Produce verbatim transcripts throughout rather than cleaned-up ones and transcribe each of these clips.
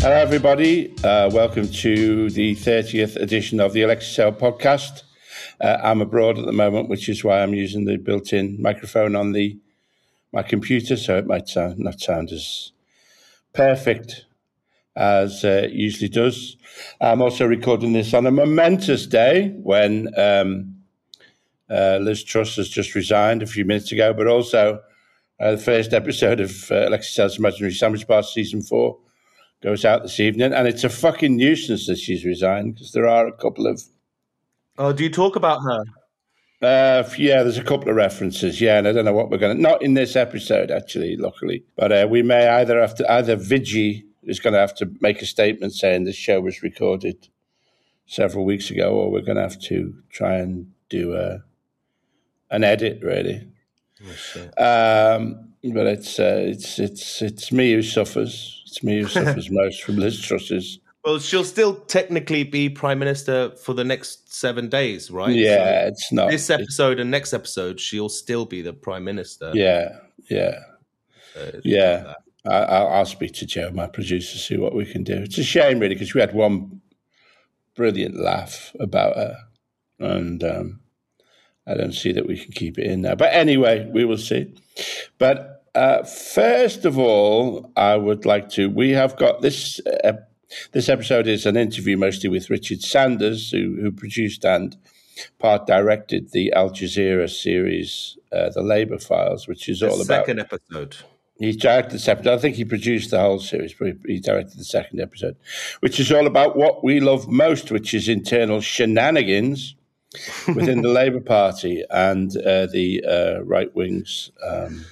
Hello, everybody. Uh, welcome to the thirtieth edition of the Alexisel podcast. Uh, I'm abroad at the moment, which is why I'm using the built-in microphone on the my computer, so it might sound, not sound as perfect as uh, it usually does. I'm also recording this on a momentous day when um, uh, Liz Truss has just resigned a few minutes ago, but also uh, the first episode of uh, Alexisel's Imaginary Sandwich Bar Season four goes out this evening, and it's a fucking nuisance that she's resigned because there are a couple of... Oh, do you talk about her? Uh, yeah, there's a couple of references, yeah, and I don't know what we're going to... Not in this episode, actually, luckily. But uh, we may either have to... Either Vigi is going to have to make a statement saying this show was recorded several weeks ago, or we're going to have to try and do a, an edit, really. Oh, shit. Um, but it's, uh, it's, it's, it's me who suffers. It's me who suffers most from Liz Truss's. Well, she'll still technically be Prime Minister for the next seven days, right? Yeah, so it's not. This episode and next episode, she'll still be the Prime Minister. Yeah, yeah. So yeah. I, I'll, I'll speak to Joe, my producer, see what we can do. It's a shame, really, because we had one brilliant laugh about her, and um, I don't see that we can keep it in now. But anyway, we will see. But uh, first of all, I would like to... We have got this... Uh, This episode is an interview mostly with Richard Sanders, who, who produced and part directed the Al Jazeera series, uh, The Labour Files, which is the all about... second episode. He directed the second. I think he produced the whole series, but he directed the second episode, which is all about what we love most, which is internal shenanigans within the Labour Party and uh, the uh, right wing's um,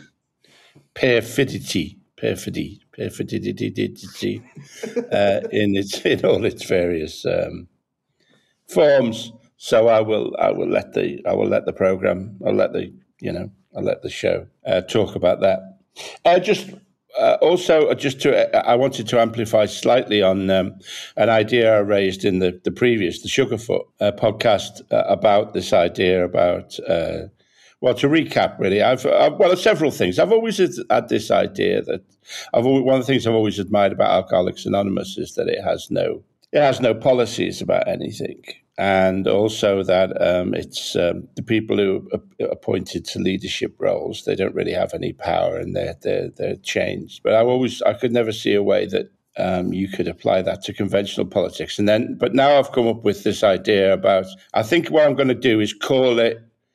perfidity, perfidy. Perfidity uh, in its in all its various um, forms. So I will I will let the I will let the program I'll let the you know I'll let the show uh, talk about that. Uh, just uh, also just to uh, I wanted to amplify slightly on um, an idea I raised in the the previous the Sugarfoot uh, podcast uh, about this idea about. Uh, Well, to recap, really, I've, I've well, several things. I've always had this idea that I've always, one of the things I've always admired about Alcoholics Anonymous is that it has no it has no policies about anything, and also that um, it's um, the people who are appointed to leadership roles. They don't really have any power, and they're they're, they're changed. But I always I could never see a way that um, you could apply that to conventional politics. And then, but now I've come up with this idea about. I think what I'm going to do is call it.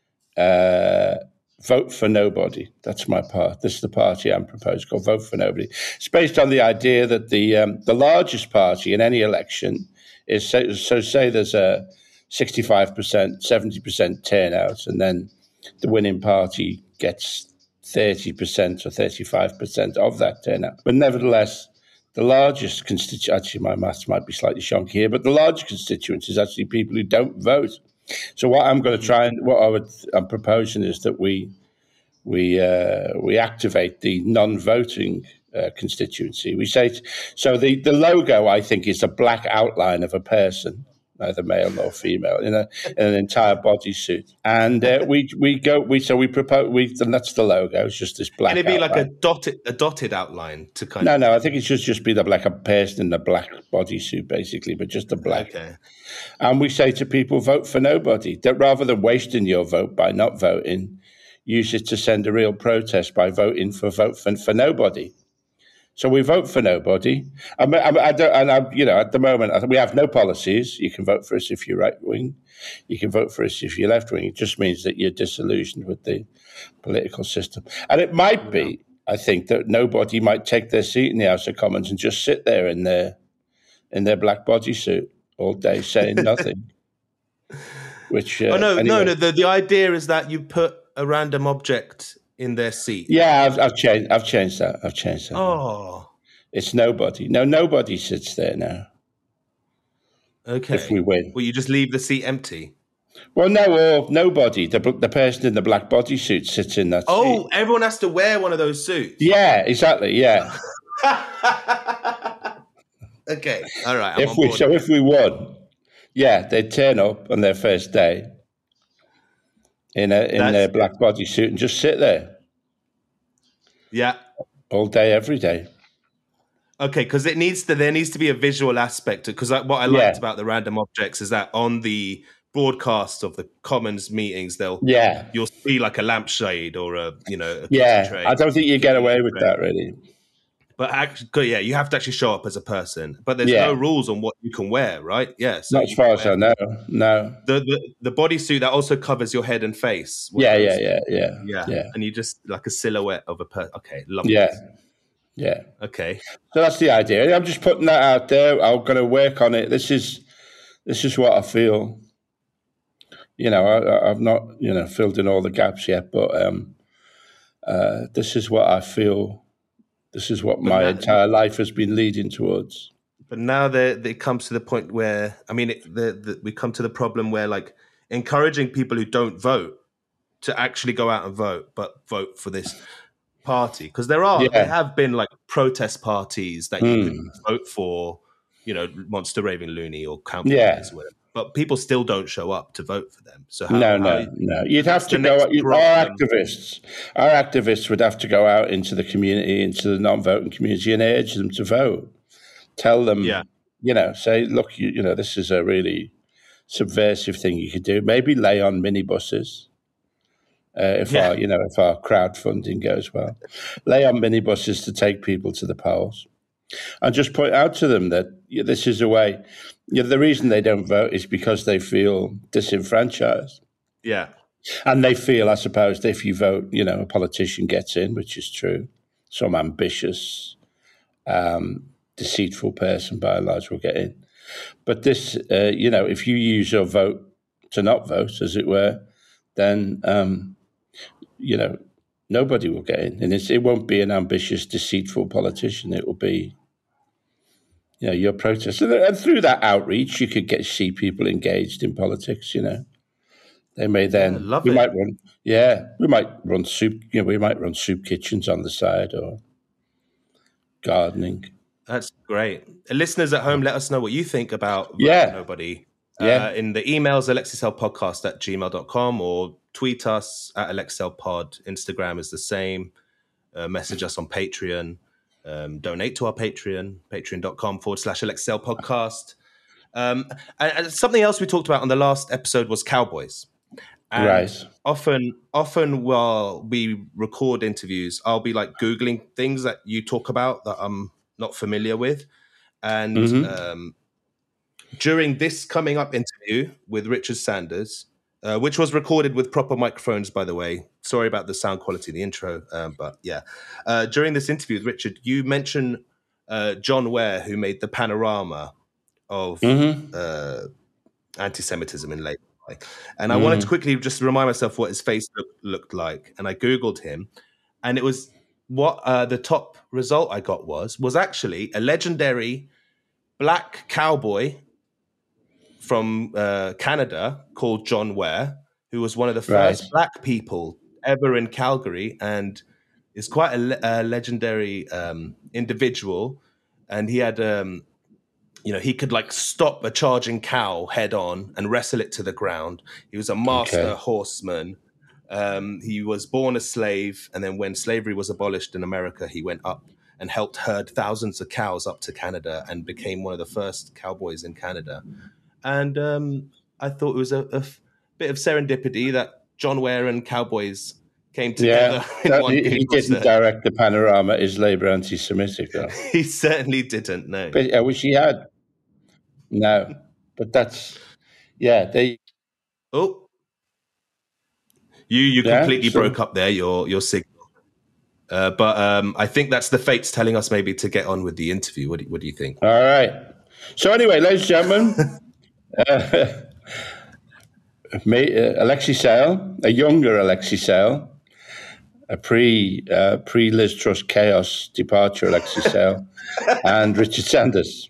Uh, vote for nobody. That's my part. This is the party I'm proposing called Vote for Nobody. It's based on the idea that the um, the largest party in any election is so, so say there's a sixty-five percent, seventy percent turnout, and then the winning party gets thirty percent or thirty-five percent of that turnout. But nevertheless, the largest constituency, actually my maths might be slightly shonky here, but the largest constituency is actually people who don't vote. So what I'm going to try and what I would, I'm proposing is that we we uh, we activate the non-voting uh, constituency. We say t- so. The, the logo I think is a black outline of a person, neither male nor female, in a in an entire bodysuit, and uh, we we go we so we propose we and that's the logo. It's just this black. Can it be outline. like a dotted a dotted outline to kind no, of? No, no. I think it should just be the like a person in a black bodysuit, basically, but just a black. Okay. And we say to people, vote for nobody. That rather than wasting your vote by not voting, use it to send a real protest by voting for vote for, for nobody. So we vote for nobody. I, I, I don't, and I, you know, at the moment, I, we have no policies. You can vote for us if you're right wing. You can vote for us if you're left wing. It just means that you're disillusioned with the political system. And it might be, I think, that nobody might take their seat in the House of Commons and just sit there in their in their black bodysuit all day saying nothing. Which uh, oh no, anyway. no, no. The the idea is that you put a random object in their seat. Yeah, I've, I've changed. I've changed that. I've changed that. Oh, it's nobody. No, nobody sits there now. Okay. If we win, well, you just leave the seat empty. Well, no, or nobody. The the person in the black bodysuit sits in that oh, seat. Oh, everyone has to wear one of those suits. Yeah, exactly. Yeah. Okay, all right. I'm if on we board. so if we won, yeah, they'd turn up on their first day in a in That's their black bodysuit and just sit there. Yeah. All day, every day. Okay, because it needs to. There needs to be a visual aspect. Because what I liked Yeah. about the random objects is that on the broadcast of the Commons meetings, they'll Yeah. you'll see like a lampshade or a you know a kitty Yeah. tray. I don't think you get kitty away with tray. that, really. But actually, yeah, you have to actually show up as a person. But there's Yeah. no rules on what you can wear, right? Yeah. So Not as you far can as wear I know. No. the, the the bodysuit that also covers your head and face. What Yeah, those- yeah, yeah, yeah, yeah, yeah, And you just like a silhouette of a person. Okay, love yeah, this. yeah. Okay, So that's the idea. I'm just putting that out there. I'm going to work on it. This is this is what I feel. You know, I, I've not you know filled in all the gaps yet, but um, uh, this is what I feel. This is what my now- entire life has been leading towards. but now that it comes to the point where I mean, it, the, the, we come to the problem where like encouraging people who don't vote to actually go out and vote, but vote for this party, because there are Yeah. there have been like protest parties that you Mm. could vote for, you know, Monster Raving Loony or Count Yeah. Boys, whatever. But people still don't show up to vote for them. So how, No, how no, you- no. You'd have that's to the go. next You, our problem. activists, our activists would have to go out into the community, into the non-voting community, and urge them to vote. Tell them, Yeah. you know, say, look, you, you know, this is a really subversive thing you could do. Maybe lay on minibuses. Uh, if Yeah. our, you know, if our crowdfunding goes well, lay on minibuses to take people to the polls, and just point out to them that yeah, this is a way. You know, the reason they don't vote is because they feel disenfranchised. Yeah. And they feel, I suppose, that if you vote, you know, a politician gets in, which is true. Some ambitious, um, deceitful person, by and large, will get in. But this, uh, you know, if you use your vote to not vote, as it were, then, um, you know, nobody will get in. And it's, it won't be an ambitious, deceitful politician. It will be, you know, your protest. And, and through that outreach, you could get see people engaged in politics, you know. They may then Yeah, love we it. might run yeah we might run soup you know we might run soup kitchens on the side or gardening. That's great. Listeners at home, let us know what you think about Vote Yeah. for Nobody. Yeah. Uh, in the emails, alexisLpodcast at gmail dot com, or tweet us at alexelpod. Instagram is the same. Uh, message us on Patreon. Um, donate to our Patreon, patreon.com forward slash alexelpodcast. Um, and, and something else we talked about on the last episode was cowboys. And Right. often, often while we record interviews, I'll be like Googling things that you talk about that I'm not familiar with. And Mhm. um, during this coming up interview with Richard Sanders, uh, which was recorded with proper microphones, by the way. Sorry about the sound quality of the intro, um, but yeah. Uh, during this interview with Richard, you mentioned uh, John Ware, who made the panorama of Mhm. uh, anti-Semitism in Labour. And I wanted to quickly just remind myself what his face look, looked like. And I Googled him. And it was what uh, the top result I got was, was actually a legendary black cowboy from uh, Canada called John Ware, who was one of the first Right. black people ever in Calgary and is quite a, le- a legendary um, individual. And he had... Um, You know, he could like stop a charging cow head on and wrestle it to the ground. He was a master Okay. horseman. Um, he was born a slave. And then when slavery was abolished in America, he went up and helped herd thousands of cows up to Canada and became one of the first cowboys in Canada. And um, I thought it was a, a f- bit of serendipity that John Ware and cowboys came together Yeah. in That- one he, he Google didn't search. direct the panorama. Is Labour anti-Semitic though? He certainly didn't, no. But I wish he had. No, but that's yeah. They Oh, you you Yeah, completely so- broke up there. Your your signal, uh, but um, I think that's the fates telling us maybe to get on with the interview. What do, what do you think? all right. So anyway, ladies and gentlemen, uh, me, uh, Alexei Sale, a younger Alexei Sale, a pre uh, pre Liz Truss chaos departure Alexei Sale, and Richard Sanders.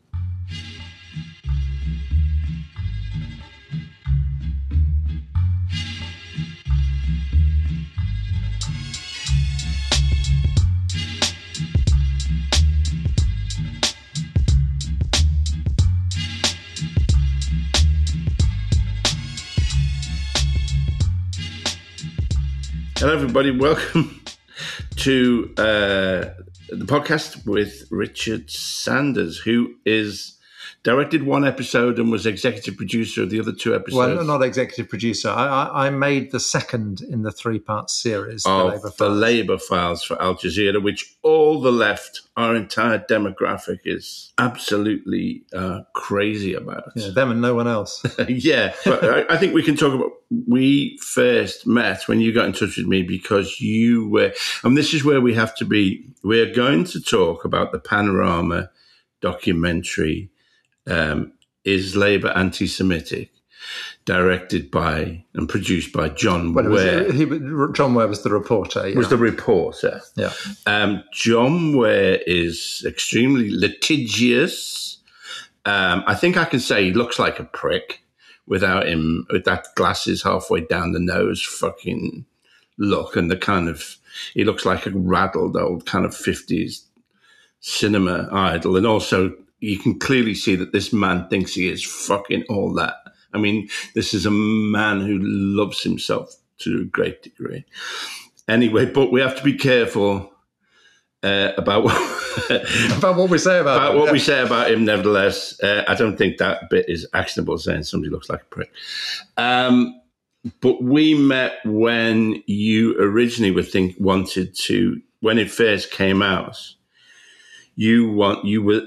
Hello, everybody. Welcome to uh, the podcast with Richard Sanders, who is directed one episode and was executive producer of the other two episodes. Well, not executive producer. I, I, I made the second in the three-part series, of the Labour Files. The Labour Files for Al Jazeera, which all the left, our entire demographic, is absolutely uh, crazy about. Yeah, them and no one else. Yeah, but I, I think we can talk about, we first met when you got in touch with me because you were, and this is where we have to be, we're going to talk about the Panorama documentary, Um, Is Labour Anti-Semitic, directed by and produced by John well, Ware. Was, he, John Ware was the reporter. Yeah. Was the reporter. Yeah. Um, John Ware is extremely litigious. Um, I think I can say he looks like a prick without him, with that glasses halfway down the nose fucking look and the kind of, he looks like a raddled old kind of fifties cinema idol. And also, you can clearly see that this man thinks he is fucking all that. I mean, this is a man who loves himself to a great degree. Anyway, but we have to be careful uh, about what about what we say about, about him. what Yeah. we say about him. Nevertheless, uh, I don't think that bit is actionable, saying somebody looks like a prick. Um, but we met when you originally were think wanted to, when it first came out. You want you were.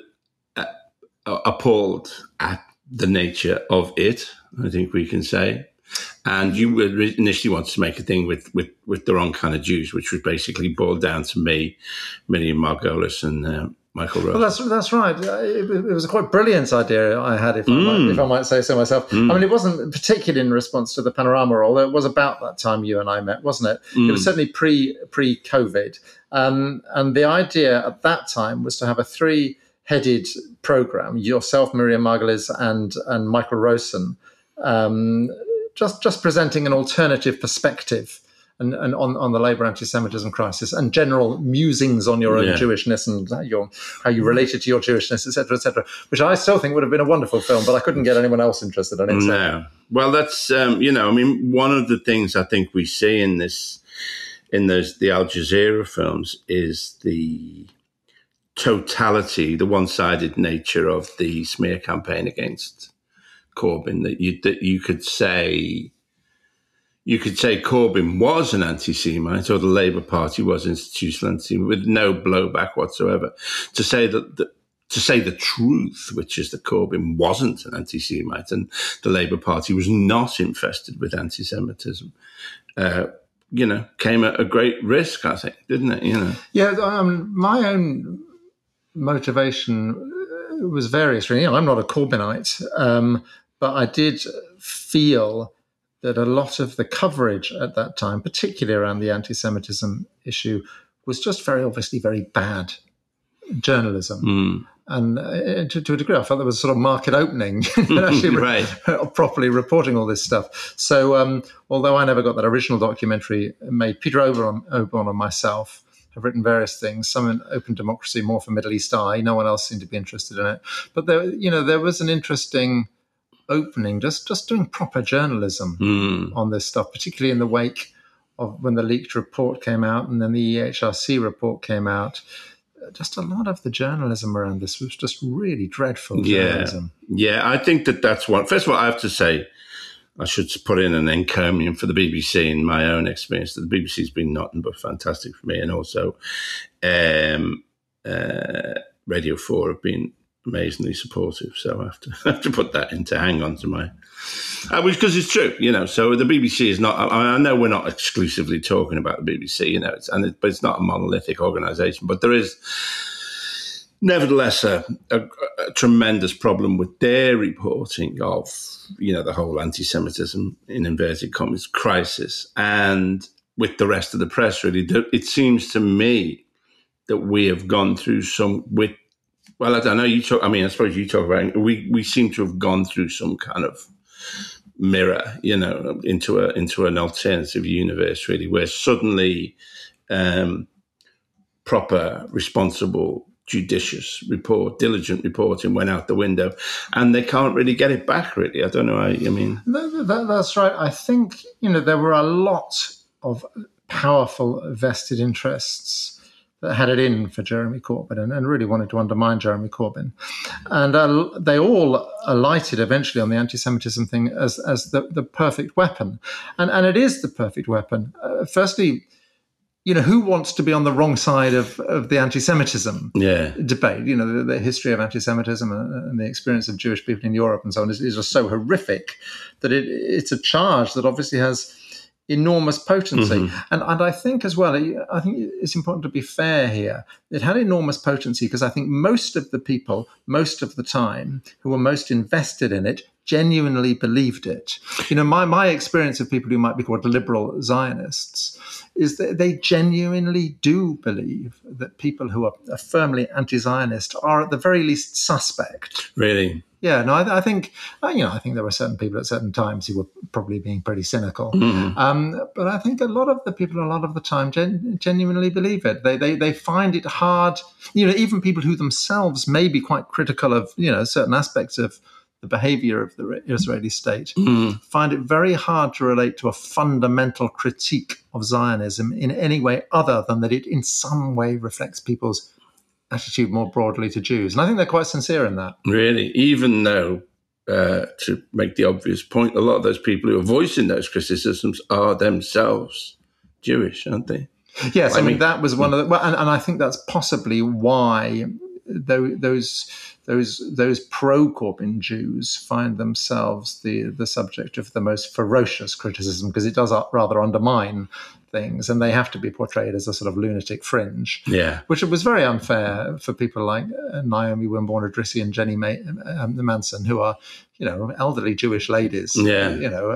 appalled at the nature of it, I think we can say. And you initially wanted to make a thing with, with, with the wrong kind of Jews, which was basically boiled down to me, Miriam Margolis, and uh, Michael Rose. Well, that's that's right. It, it was a quite brilliant idea I had, if, mm. I might, if I might say so myself. Mm. I mean, it wasn't particularly in response to the Panorama, although it was about that time you and I met, wasn't it? Mm. It was certainly pre, pre-COVID. Um, and the idea at that time was to have a three headed program, yourself, Miriam Margolis, and and Michael Rosen, um, just just presenting an alternative perspective and, and on, on the Labour anti-Semitism crisis and general musings on your own yeah. Jewishness and your how you related to your Jewishness, et cetera, et cetera, which I still think would have been a wonderful film, but I couldn't get anyone else interested in it. So. No. Well, that's, um, you know, I mean, one of the things I think we see in this, in those the Al Jazeera films is the totality, the one-sided nature of the smear campaign against Corbyn. That you that you could say, you could say Corbyn was an anti-Semite, or the Labour Party was institutional anti-Semite, with no blowback whatsoever. To say that, the, to say the truth, which is that Corbyn wasn't an anti-Semite and the Labour Party was not infested with anti-Semitism, uh, you know, came at a great risk, I think, didn't it? You know, yeah. Um, my own motivation was various. Really, you know, I'm not a Corbynite, um, but I did feel that a lot of the coverage at that time, particularly around the anti-Semitism issue, was just very obviously very bad journalism. Mm. And uh, to, to a degree, I felt there was a sort of market opening in actually right. re- properly reporting all this stuff. So um, although I never got that original documentary made, Peter Oberon, Oberon and myself have written various things, some in Open Democracy, more for Middle East Eye. No one else seemed to be interested in it. But there, you know, there was an interesting opening, just, just doing proper journalism mm. on this stuff, particularly in the wake of when the leaked report came out and then the E H R C report came out. Just a lot of the journalism around this was just really dreadful journalism. Yeah, yeah. I think that that's one. First of all, I have to say, I should put in an encomium for the B B C in my own experience. That the B B C has been nothing but fantastic for me, and also um, uh, Radio Four have been amazingly supportive. So I have to I have to put that in to hang on to my. Uh, because it's true, you know. So the B B C is not. I, I know we're not exclusively talking about the B B C, you know, it's, and it, but it's not a monolithic organisation. But there is, nevertheless, a, a, a tremendous problem with their reporting of, you know, the whole anti-Semitism in inverted commas crisis, and with the rest of the press. Really, it seems to me that we have gone through some with. Well, I don't know. You talk. I mean, I suppose you talk about. We we seem to have gone through some kind of mirror, you know, into a into an alternative universe, really, where suddenly um, proper, responsible, judicious report, diligent reporting went out the window, and they can't really get it back. Really, I don't know. I, I mean, that, that, that's right. I think, you know, there were a lot of powerful vested interests that had it in for Jeremy Corbyn and, and really wanted to undermine Jeremy Corbyn. And uh, they all alighted eventually on the anti-Semitism thing as, as the, the perfect weapon. And, and it is the perfect weapon. Uh, firstly, you know, who wants to be on the wrong side of, of the anti-Semitism yeah. debate? You know, the, the history of anti-Semitism and, and the experience of Jewish people in Europe and so on is, is just so horrific that it, it's a charge that obviously has enormous potency. Mm-hmm. And and I think as well, I think it's important to be fair here. It had enormous potency because I think most of the people, most of the time, who were most invested in it, genuinely believed it. You know, my, my experience of people who might be called liberal Zionists is that they genuinely do believe that people who are, are firmly anti-Zionist are at the very least suspect. Really? Yeah, no, I, I think, you know, I think there were certain people at certain times who were probably being pretty cynical. Mm-hmm. Um, but I think a lot of the people, a lot of the time, gen- genuinely believe it. They, they they find it hard, you know, even people who themselves may be quite critical of, you know, certain aspects of the behavior of the Israeli state, mm-hmm. find it very hard to relate to a fundamental critique of Zionism in any way other than that it in some way reflects people's attitude more broadly to Jews. And I think they're quite sincere in that. Really? Even though, uh, to make the obvious point, a lot of those people who are voicing those criticisms are themselves Jewish, aren't they? Yes, I, I mean, mean, that was one of the... Well, and, and I think that's possibly why those those those pro-Corbyn Jews find themselves the, the subject of the most ferocious criticism, because it does rather undermine things, and they have to be portrayed as a sort of lunatic fringe. Yeah, which was very unfair for people like Naomi Wimborne-Idrissi and Jenny May, um, Manson, who are, you know, elderly Jewish ladies. Yeah, you know,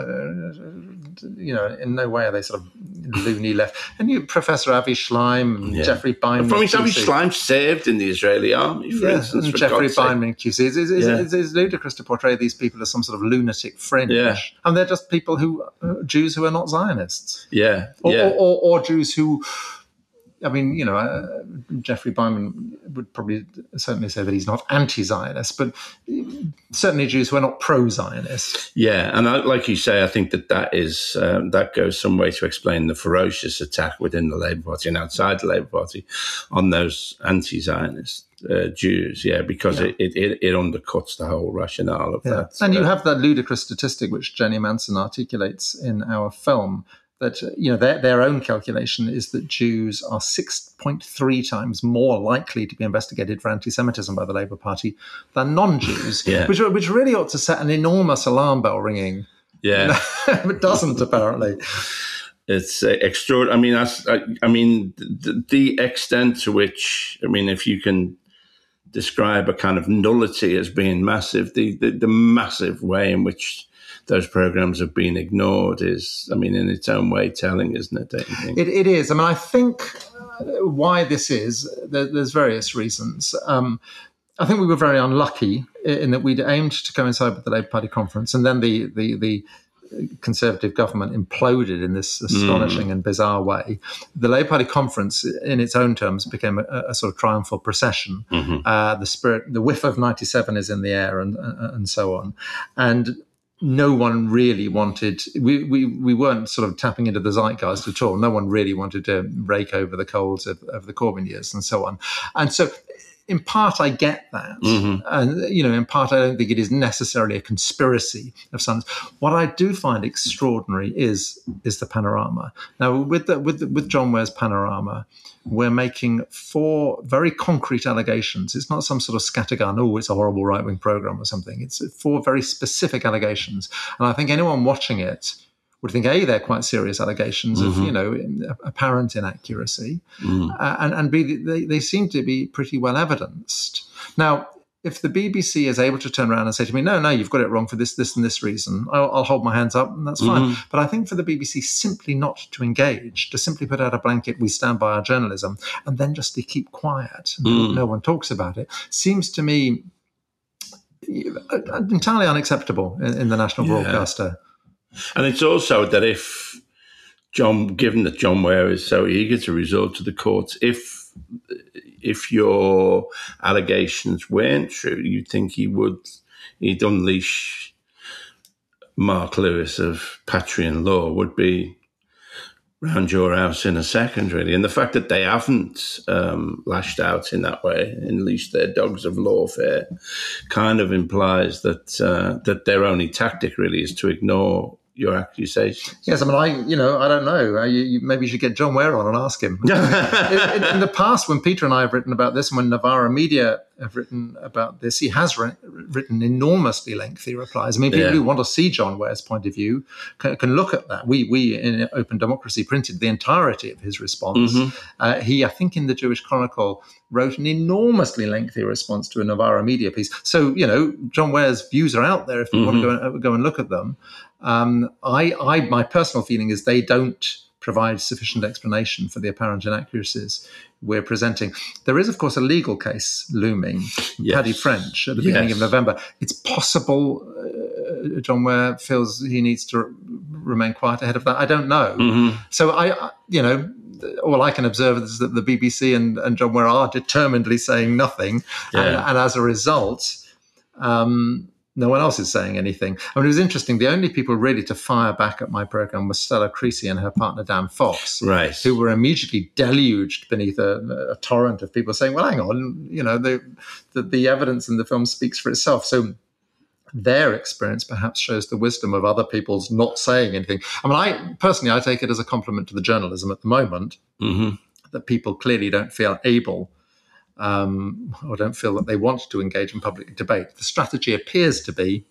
uh, you know, in no way are they sort of loony left. And you, Professor Avi Schleim, and yeah. Jeffrey Beinman. From Avi Schleim served in the Israeli army, for yeah, instance. And for Jeffrey God's sake. Beinman, Q C. It's, it's, Yeah. it's, it's ludicrous to portray these people as some sort of lunatic fringe. Yeah. And they're just people who, uh, Jews who are not Zionists. Yeah, Or, yeah. or, or, or Jews who, I mean, you know, uh, Jeffrey Beinman would probably certainly say that he's not anti-Zionist, but certainly Jews who are not pro-Zionist. Yeah, and I, like you say, I think that that is um, that goes some way to explain the ferocious attack within the Labour Party and outside the Labour Party on those anti-Zionist uh, Jews. Yeah, because yeah. It, it it undercuts the whole rationale of yeah. that. And uh, you have that ludicrous statistic which Jenny Manson articulates in our film, that, you know, their, their own calculation is that Jews are six point three times more likely to be investigated for anti-Semitism by the Labour Party than non-Jews, yeah. which which really ought to set an enormous alarm bell ringing. Yeah, it doesn't apparently. It's uh, extraordinary. I mean, that's, I, I mean, the, the extent to which, I mean, if you can describe a kind of nullity as being massive, the the, the massive way in which those programs have been ignored is, I mean, in its own way telling, isn't it? Don't you think? It, it is. I mean, I think why this is, there, there's various reasons. Um, I think we were very unlucky in that we'd aimed to coincide with the Labour Party conference, and then the the, the Conservative government imploded in this astonishing mm. and bizarre way. The Labour Party conference, in its own terms, became a, a sort of triumphal procession. Mm-hmm. Uh, the spirit, the whiff of ninety-seven is in the air, and and so on, and no one really wanted, we, we, we weren't sort of tapping into the zeitgeist at all. No one really wanted to rake over the coals of, of the Corbyn years and so on. And so in part, I get that. Mm-hmm. And, you know, in part, I don't think it is necessarily a conspiracy of some. What I do find extraordinary is is the panorama. Now, with the, with the, with John Ware's panorama, we're making four very concrete allegations. It's not some sort of scattergun, oh, it's a horrible right-wing program or something. It's four very specific allegations. And I think anyone watching it would think, A, they're quite serious allegations mm-hmm. of, you know, apparent inaccuracy, mm. uh, and, and B, they, they seem to be pretty well evidenced. Now, if the B B C is able to turn around and say to me, no, no, you've got it wrong for this, this, and this reason, I'll, I'll hold my hands up, and that's mm-hmm. fine. But I think for the B B C simply not to engage, to simply put out a blanket, we stand by our journalism, and then just to keep quiet, and mm. no one talks about it, seems to me entirely unacceptable in, in the national yeah. broadcaster. And it's also that if John, given that John Ware is so eager to resort to the courts, if if your allegations weren't true, you'd think he would, he'd unleash Mark Lewis of Patreon Law, would be round your house in a second, really. And the fact that they haven't um, lashed out in that way, unleashed their dogs of lawfare, kind of implies that uh, that their only tactic really is to ignore your accusations. Yes, I mean, I, you know, I don't know. Uh, you, you, maybe you should get John Ware on and ask him. in, in, in the past, when Peter and I have written about this, and when Novara Media have written about this, he has re- written enormously lengthy replies. I mean, people Yeah. who want to see John Ware's point of view can, can look at that. We, we in Open Democracy printed the entirety of his response. Mm-hmm. Uh, he, I think, in the Jewish Chronicle, wrote an enormously lengthy response to a Novara Media piece. So, you know, John Ware's views are out there if you Mm-hmm. want to go and, go and look at them. Um, I, I, my personal feeling is they don't provide sufficient explanation for the apparent inaccuracies we're presenting. There is, of course, a legal case looming. Yes. Paddy French at the beginning Yes. of November. It's possible uh, John Ware feels he needs to r- remain quiet ahead of that. I don't know. Mm-hmm. So I, I, you know, all I can observe is that the B B C and, and John Ware are determinedly saying nothing, Yeah. and, and as a result, um, no one else is saying anything. I mean, it was interesting. The only people really to fire back at my program was Stella Creasy and her partner Dan Fox, Right. who were immediately deluged beneath a, a torrent of people saying, "Well, hang on, you know, the, the the evidence in the film speaks for itself." So their experience perhaps shows the wisdom of other people's not saying anything. I mean, I personally, I take it as a compliment to the journalism at the moment Mm-hmm. that people clearly don't feel able um, or don't feel that they want to engage in public debate. The strategy appears to be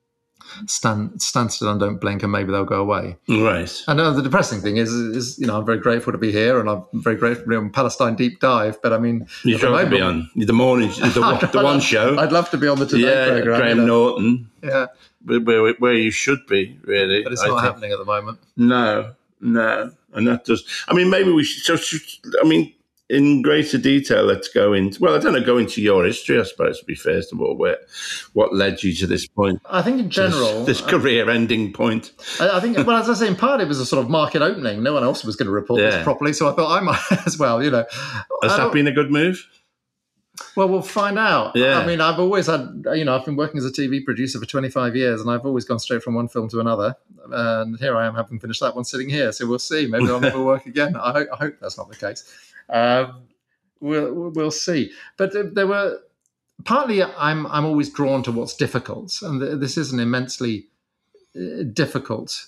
stand, stand still and don't blink, and maybe they'll go away. Right. And uh, the depressing thing is, is, you know, I'm very grateful to be here, and I'm very grateful to be on Palestine Deep Dive. But I mean, You at the try to be moment- on the morning, the, one- the one show. I'd love to be on the Today yeah, program. Graham you know. Norton, Yeah, where, where, where you should be, really. but it's I not think. happening at the moment. No, no. And that does, I mean, maybe we should, so, should- I mean, in greater detail, let's go into, well, I don't know, go into your history, I suppose, to be first of all, where, what led you to this point, I think in general, this, this career-ending point. I, I think, well, as I say, in part it was a sort of market opening. No one else was going to report Yeah. this properly, so I thought I might as well. You know, Has I that don't- been a good move? Well, we'll find out. Yeah. I mean, I've always had, you know, I've been working as a T V producer for twenty-five years, and I've always gone straight from one film to another. And here I am, having finished that one, sitting here. So we'll see. Maybe I'll never work again. I hope, I hope that's not the case. Um, we'll we'll see. But uh, there were partly. I'm I'm always drawn to what's difficult, and th- this is an immensely uh, difficult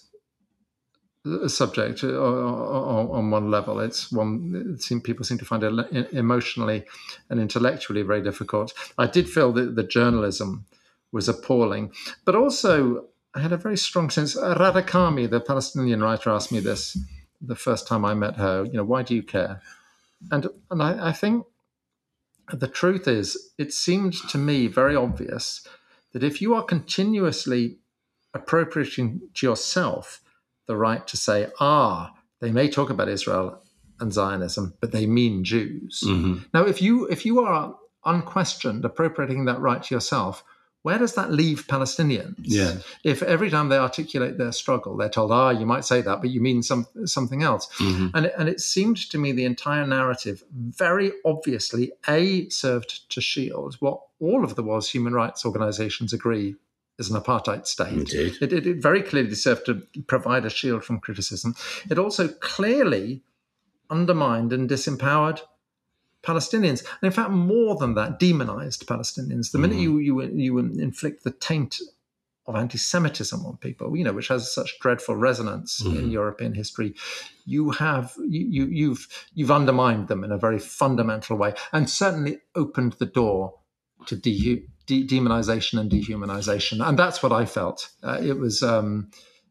uh, subject uh, on, on one level. It's one it seem, people seem to find it emotionally and intellectually very difficult. I did feel that the journalism was appalling, but also I had a very strong sense. Rada Karmi, the Palestinian writer, asked me this the first time I met her. You know, why do you care? And and I, I think the truth is, it seemed to me very obvious that if you are continuously appropriating to yourself the right to say, ah, they may talk about Israel and Zionism, but they mean Jews. Mm-hmm. Now, if you if you are unquestioned appropriating that right to yourself, where does that leave Palestinians? Yeah. If every time they articulate their struggle, they're told, ah, you might say that, but you mean some, something else. Mm-hmm. And, it, and it seemed to me the entire narrative very obviously, A, served to shield what all of the world's human rights organizations agree is an apartheid state. Indeed. It, it, it very clearly served to provide a shield from criticism. It also clearly undermined and disempowered Palestinians, and in fact, more than that, demonized Palestinians. The minute you you you inflict the taint of anti-Semitism on people, you know, which has such dreadful resonance mm. in European history, you have you, you you've you've undermined them in a very fundamental way, and certainly opened the door to de- de- demonization and dehumanization. And that's what I felt. Uh, it was um,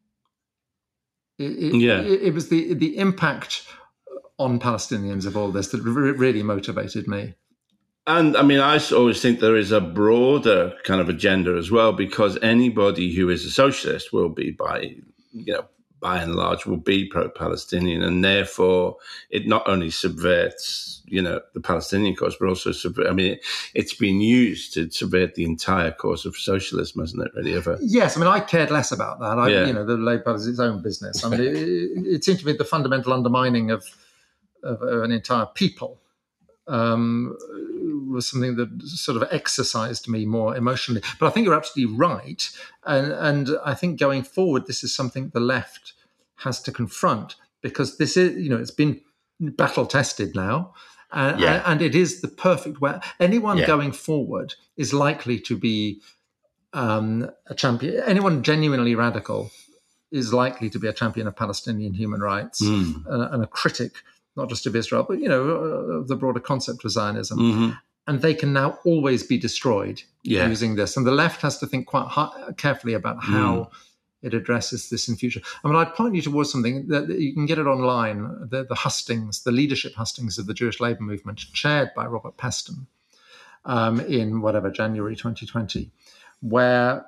it, it, yeah. it, it was the the impact on Palestinians of all this that really motivated me. And I mean, I always think there is a broader kind of agenda as well, because anybody who is a socialist will be, by, you know, by and large, will be pro-Palestinian, and therefore it not only subverts, you know, the Palestinian cause, but also subvert. I mean, it, it's been used to subvert the entire course of socialism, hasn't it? Really, ever? Yes, I mean, I cared less about that. I, yeah. You know, the Labour Party is its own business. I mean, it, it seemed to me the fundamental undermining of of an entire people um, was something that sort of exercised me more emotionally. But I think you're absolutely right. And, and I think going forward, this is something the left has to confront. because this is, you know, it's been battle tested now. Uh, Yeah. And it is the perfect way. Anyone Yeah. going forward is likely to be um, a champion. Anyone genuinely radical is likely to be a champion of Palestinian human rights Mm. and, and a critic, not just of Israel, but, you know, of the broader concept of Zionism. Mm-hmm. And they can now always be destroyed Yeah. using this. And the left has to think quite hard, carefully about how Mm. it addresses this in future. I mean, I'd point you towards something that that you can get it online, the, the hustings, the leadership hustings of the Jewish labor movement, chaired by Robert Peston um, in whatever, January twenty twenty, where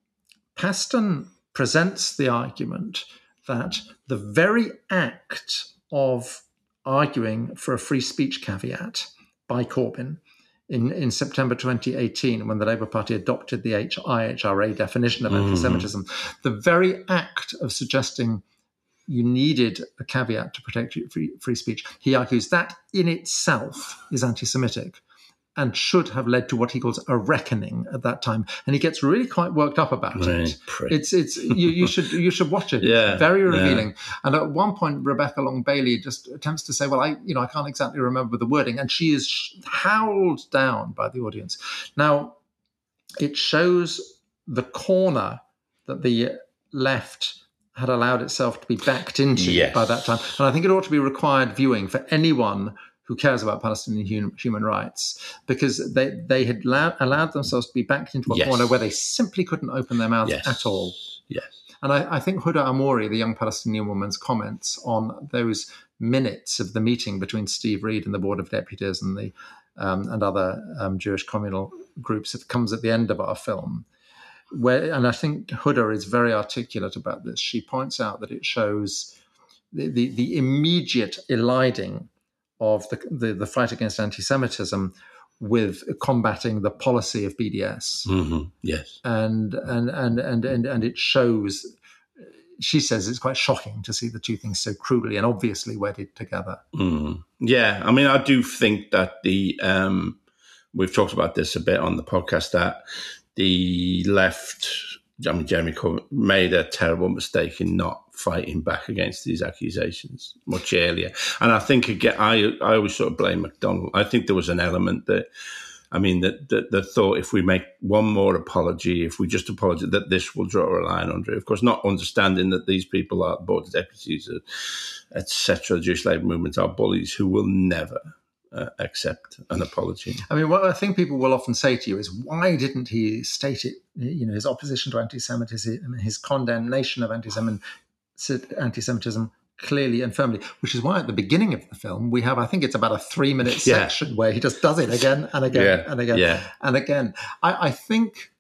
Peston presents the argument that the very act of arguing for a free speech caveat by Corbyn in, in September twenty eighteen, when the Labour Party adopted the I H R A definition of Mm. anti-Semitism, the very act of suggesting you needed a caveat to protect free, free speech, he argues that in itself is anti-Semitic and should have led to what he calls a reckoning at that time. And he gets really quite worked up about Right, it. prick. It's it's you, you should you should watch it. Yeah, It's very yeah. revealing. And at one point, Rebecca Long Bailey just attempts to say, "Well, I you know I can't exactly remember the wording," and she is howled down by the audience. Now, it shows the corner that the left had allowed itself to be backed into Yes. by that time, and I think it ought to be required viewing for anyone who cares about Palestinian human, human rights, because they, they had allowed, allowed themselves to be backed into a Yes. corner where they simply couldn't open their mouths Yes. at all. Yes. And I, I think Huda Amouri, the young Palestinian woman's comments on those minutes of the meeting between Steve Reed and the Board of Deputies and the um, and other um, Jewish communal groups, it comes at the end of our film, where, and I think Huda is very articulate about this. She points out that it shows the, the, the immediate eliding of the, the, the fight against anti-Semitism with combating the policy of B D S. Mm-hmm. Yes. And, and, and, and, and, and it shows, she says it's quite shocking to see the two things so crudely and obviously wedded together. Mm. Yeah. I mean, I do think that the, um, we've talked about this a bit on the podcast, that the left, I mean, Jeremy Corbyn made a terrible mistake in not fighting back against these accusations much earlier. And I think, again, I, I always sort of blame McDonnell. I think there was an element that, I mean, that, that, that thought if we make one more apology, if we just apologize, that this will draw a line under it. Of course, not understanding that these people are board of deputies, et cetera, the Jewish labour movement are bullies who will never uh, accept an apology. I mean, what I think people will often say to you is, why didn't he state it, you know, his opposition to anti-Semitism, his condemnation of anti-Semitism, anti-Semitism clearly and firmly, which is why at the beginning of the film we have, I think it's about a three minute Yeah. section where he just does it again and again Yeah. and again Yeah. and again. I, I think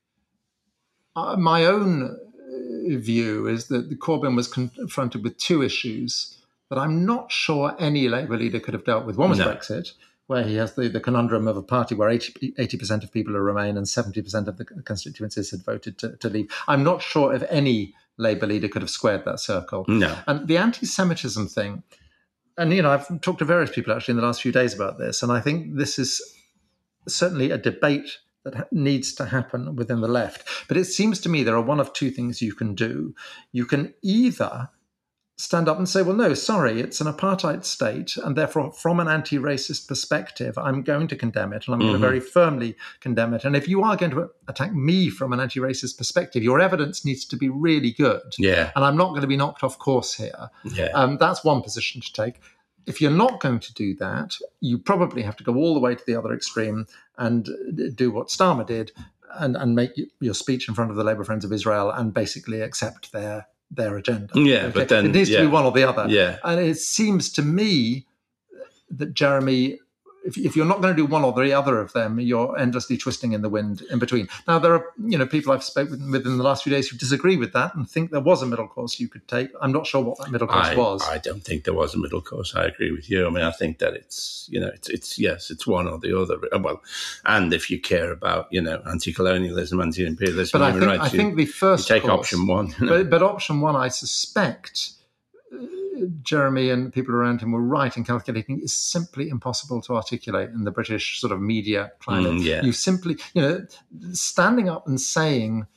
uh, my own uh, view is that Corbyn was confronted with two issues that I'm not sure any Labour leader could have dealt with. One was No. Brexit, where he has the, the conundrum of a party where eighty percent of people are Remain and seventy percent of the constituencies had voted to, to leave. I'm not sure if any Labour leader could have squared that circle. No. And the anti-Semitism thing, and, you know, I've talked to various people actually in the last few days about this, and I think this is certainly a debate that ha- needs to happen within the left. But it seems to me there are one of two things you can do. You can either stand up and say, well, no, sorry, it's an apartheid state, and therefore from an anti-racist perspective, I'm going to condemn it, and I'm Mm-hmm. going to very firmly condemn it. And if you are going to attack me from an anti-racist perspective, your evidence needs to be really good. Yeah. And I'm not going to be knocked off course here. Yeah. Um, that's one position to take. If you're not going to do that, you probably have to go all the way to the other extreme and do what Starmer did and, and make your speech in front of the Labour Friends of Israel and basically accept their their agenda. Yeah, but then- it needs yeah. to be one or the other. Yeah. And it seems to me that Jeremy, if, if you're not going to do one or the other of them, you're endlessly twisting in the wind in between. Now, there are, you know, people I've spoken with in the last few days who disagree with that and think there was a middle course you could take. I'm not sure what that middle course I, was. I don't think there was a middle course. I agree with you. I mean, I think that it's, you know, it's, it's yes, it's one or the other. Well, and if you care about, you know, anti-colonialism, anti-imperialism, But I human think, rights, I think you, the you first take course, option one. you know. But, but option one, I suspect uh, Jeremy and people around him were right in calculating is simply impossible to articulate in the British sort of media climate. Mm, yeah. You simply, you know, standing up and saying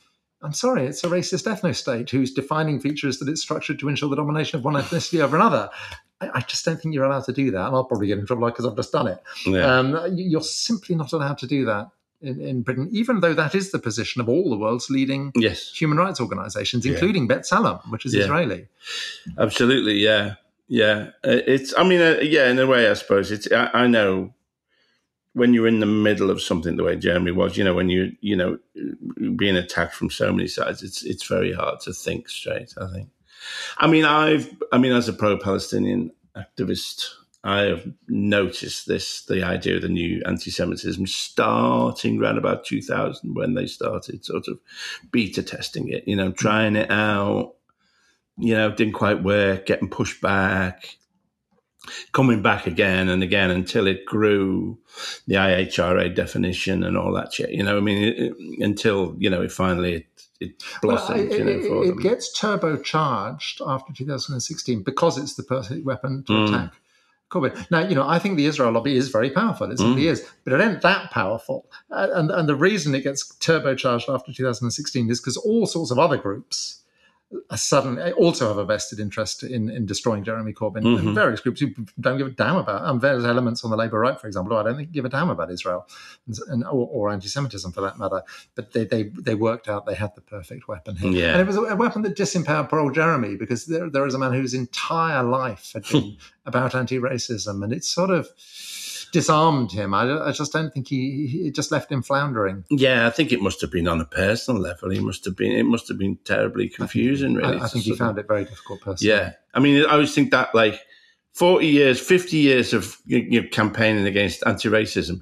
I'm sorry, it's a racist ethno-state whose defining feature is that it's structured to ensure the domination of one ethnicity over another. I, I just don't think you're allowed to do that. And I'll probably get in trouble because I've just done it. Yeah. Um, you're simply not allowed to do that in, in Britain, even though that is the position of all the world's leading yes. human rights organizations, including yeah. B'Tselem, which is yeah. Israeli. Absolutely, yeah. Yeah. It's, I mean, uh, yeah, in a way, I suppose. It's. I, I know when you're in the middle of something the way Jeremy was, you know, when you, you know, being attacked from so many sides, it's it's very hard to think straight, I think. I mean, I've, I mean, as a pro-Palestinian activist, I have noticed this, the idea of the new anti-Semitism starting around about two thousand when they started sort of beta testing it, you know, trying it out, you know, didn't quite work, getting pushed back, coming back again and again until it grew, the I H R A definition and all that shit. You know, I mean, it, it, until, you know, it finally it, it blossomed. Well, it, you know, for it, them. It gets turbocharged after two thousand sixteen because it's the perfect weapon to mm. attack Corbyn. Now, you know, I think the Israel lobby is very powerful. It simply mm. is. But it ain't that powerful. Uh, and, and the reason it gets turbocharged after two thousand sixteen is because all sorts of other groups a sudden also have a vested interest in, in destroying Jeremy Corbyn. Mm-hmm. And various groups who don't give a damn about, and various elements on the Labour right, for example, who I don't think give a damn about Israel and, and or, or anti-Semitism for that matter. But they, they they worked out they had the perfect weapon here, yeah. and it was a, a weapon that disempowered poor old Jeremy, because there there is a man whose entire life had been about anti-racism, and it's sort of disarmed him. I, I just don't think he, he it just left him floundering. Yeah, I think it must have been on a personal level. He must have been. It must have been terribly confusing. I think, really, I, I think he found of, it very difficult personally. Yeah, I mean, I always think that like forty years, fifty years of you know, campaigning against anti-racism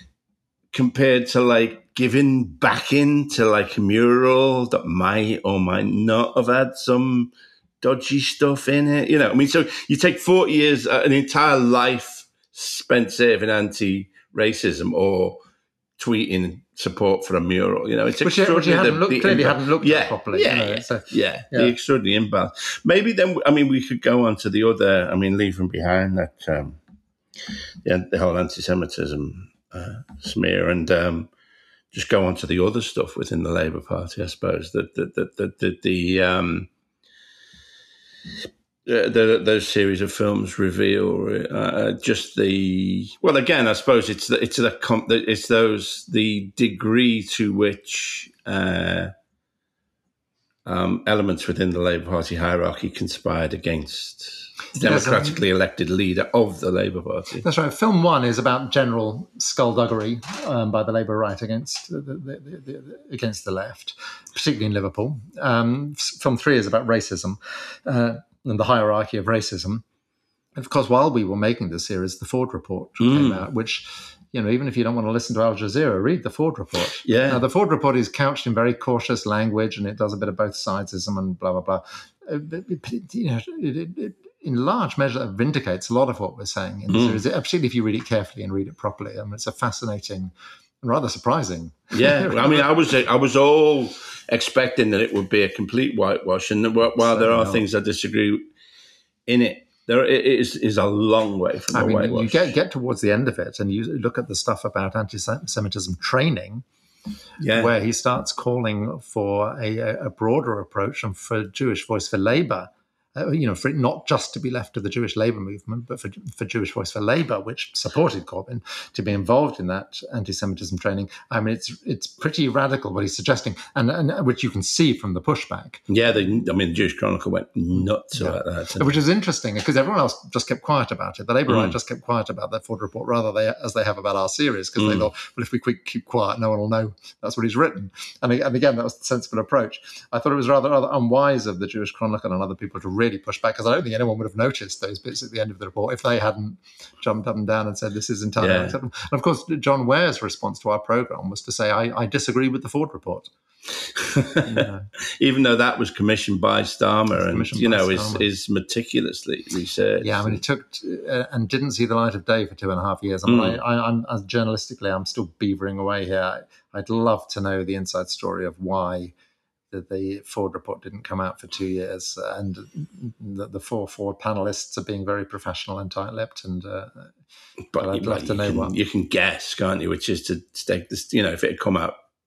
compared to like giving back into like a mural that might or might not have had some dodgy stuff in it. You know, I mean, so you take forty years, uh, an entire life spent saving anti-racism or tweeting support for a mural. You know, it's which, which you hadn't the, looked, the clearly hadn't looked yeah, at properly. Yeah, you know, yeah, so, yeah, yeah, the extraordinary imbalance. Maybe then, I mean, we could go on to the other, I mean, leaving behind that, um, yeah, the whole anti-Semitism uh, smear and um, just go on to the other stuff within the Labour Party, I suppose. The, the, the, the, the, the um, Uh, the, those series of films reveal uh, just the well. Again, I suppose it's the, it's the it's those the degree to which uh, um, elements within the Labour Party hierarchy conspired against the democratically elected leader of the Labour Party. That's right. Film one is about general skullduggery um, by the Labour right against the, the, the, the, against the left, particularly in Liverpool. Um, film three is about racism. Uh, and the hierarchy of racism. And of course, while we were making this series, the Ford Report mm. came out, which, you know, even if you don't want to listen to Al Jazeera, read the Ford Report. Yeah. Now, the Ford Report is couched in very cautious language, and it does a bit of both sidesism and blah, blah, blah. It, it, you know, it, it, it, in large measure, it vindicates a lot of what we're saying in the mm. series, particularly if you read it carefully and read it properly. I mean, it's a fascinating and rather surprising. Yeah, I mean, I was I was all expecting that it would be a complete whitewash, and while so there are not. things I disagree in it, there it is is a long way from I the mean, whitewash. You get get towards the end of it, and you look at the stuff about anti-Semitism training, yeah. where he starts calling for a, a broader approach and for Jewish Voice for Labour. Uh, you know, for it not just to be left to the Jewish Labour movement, but for, for Jewish Voice for Labour, which supported Corbyn, to be involved in that anti-Semitism training. I mean, it's it's pretty radical what he's suggesting, and, and which you can see from the pushback. Yeah, they, I mean, the Jewish Chronicle went nuts yeah. about that. Which is interesting, because everyone else just kept quiet about it. The Labour mm. right just kept quiet about that Ford Report, rather they, as they have about our series, because mm. they thought, well, if we keep quiet, no one will know that's what he's written. And, and again, that was the sensible approach. I thought it was rather, rather unwise of the Jewish Chronicle and other people to really push back, because I don't think anyone would have noticed those bits at the end of the report if they hadn't jumped up and down and said this is entirely yeah. unacceptable. And of course, John Ware's response to our programme was to say, I, I disagree with the Ford Report. Yeah. Even though that was commissioned by Starmer and, you know, is, is meticulously researched. Yeah, I mean, it took uh, and didn't see the light of day for two and a half years. I mean, mm. I, I, I'm, as journalistically, I'm still beavering away here. I, I'd love to know the inside story of why that the Ford Report didn't come out for two years, and the, the four Ford panelists are being very professional and tight-lipped. And uh, but I'd you, love to know can, what you can guess, can't you? Which is to stake this. You know, if it had come out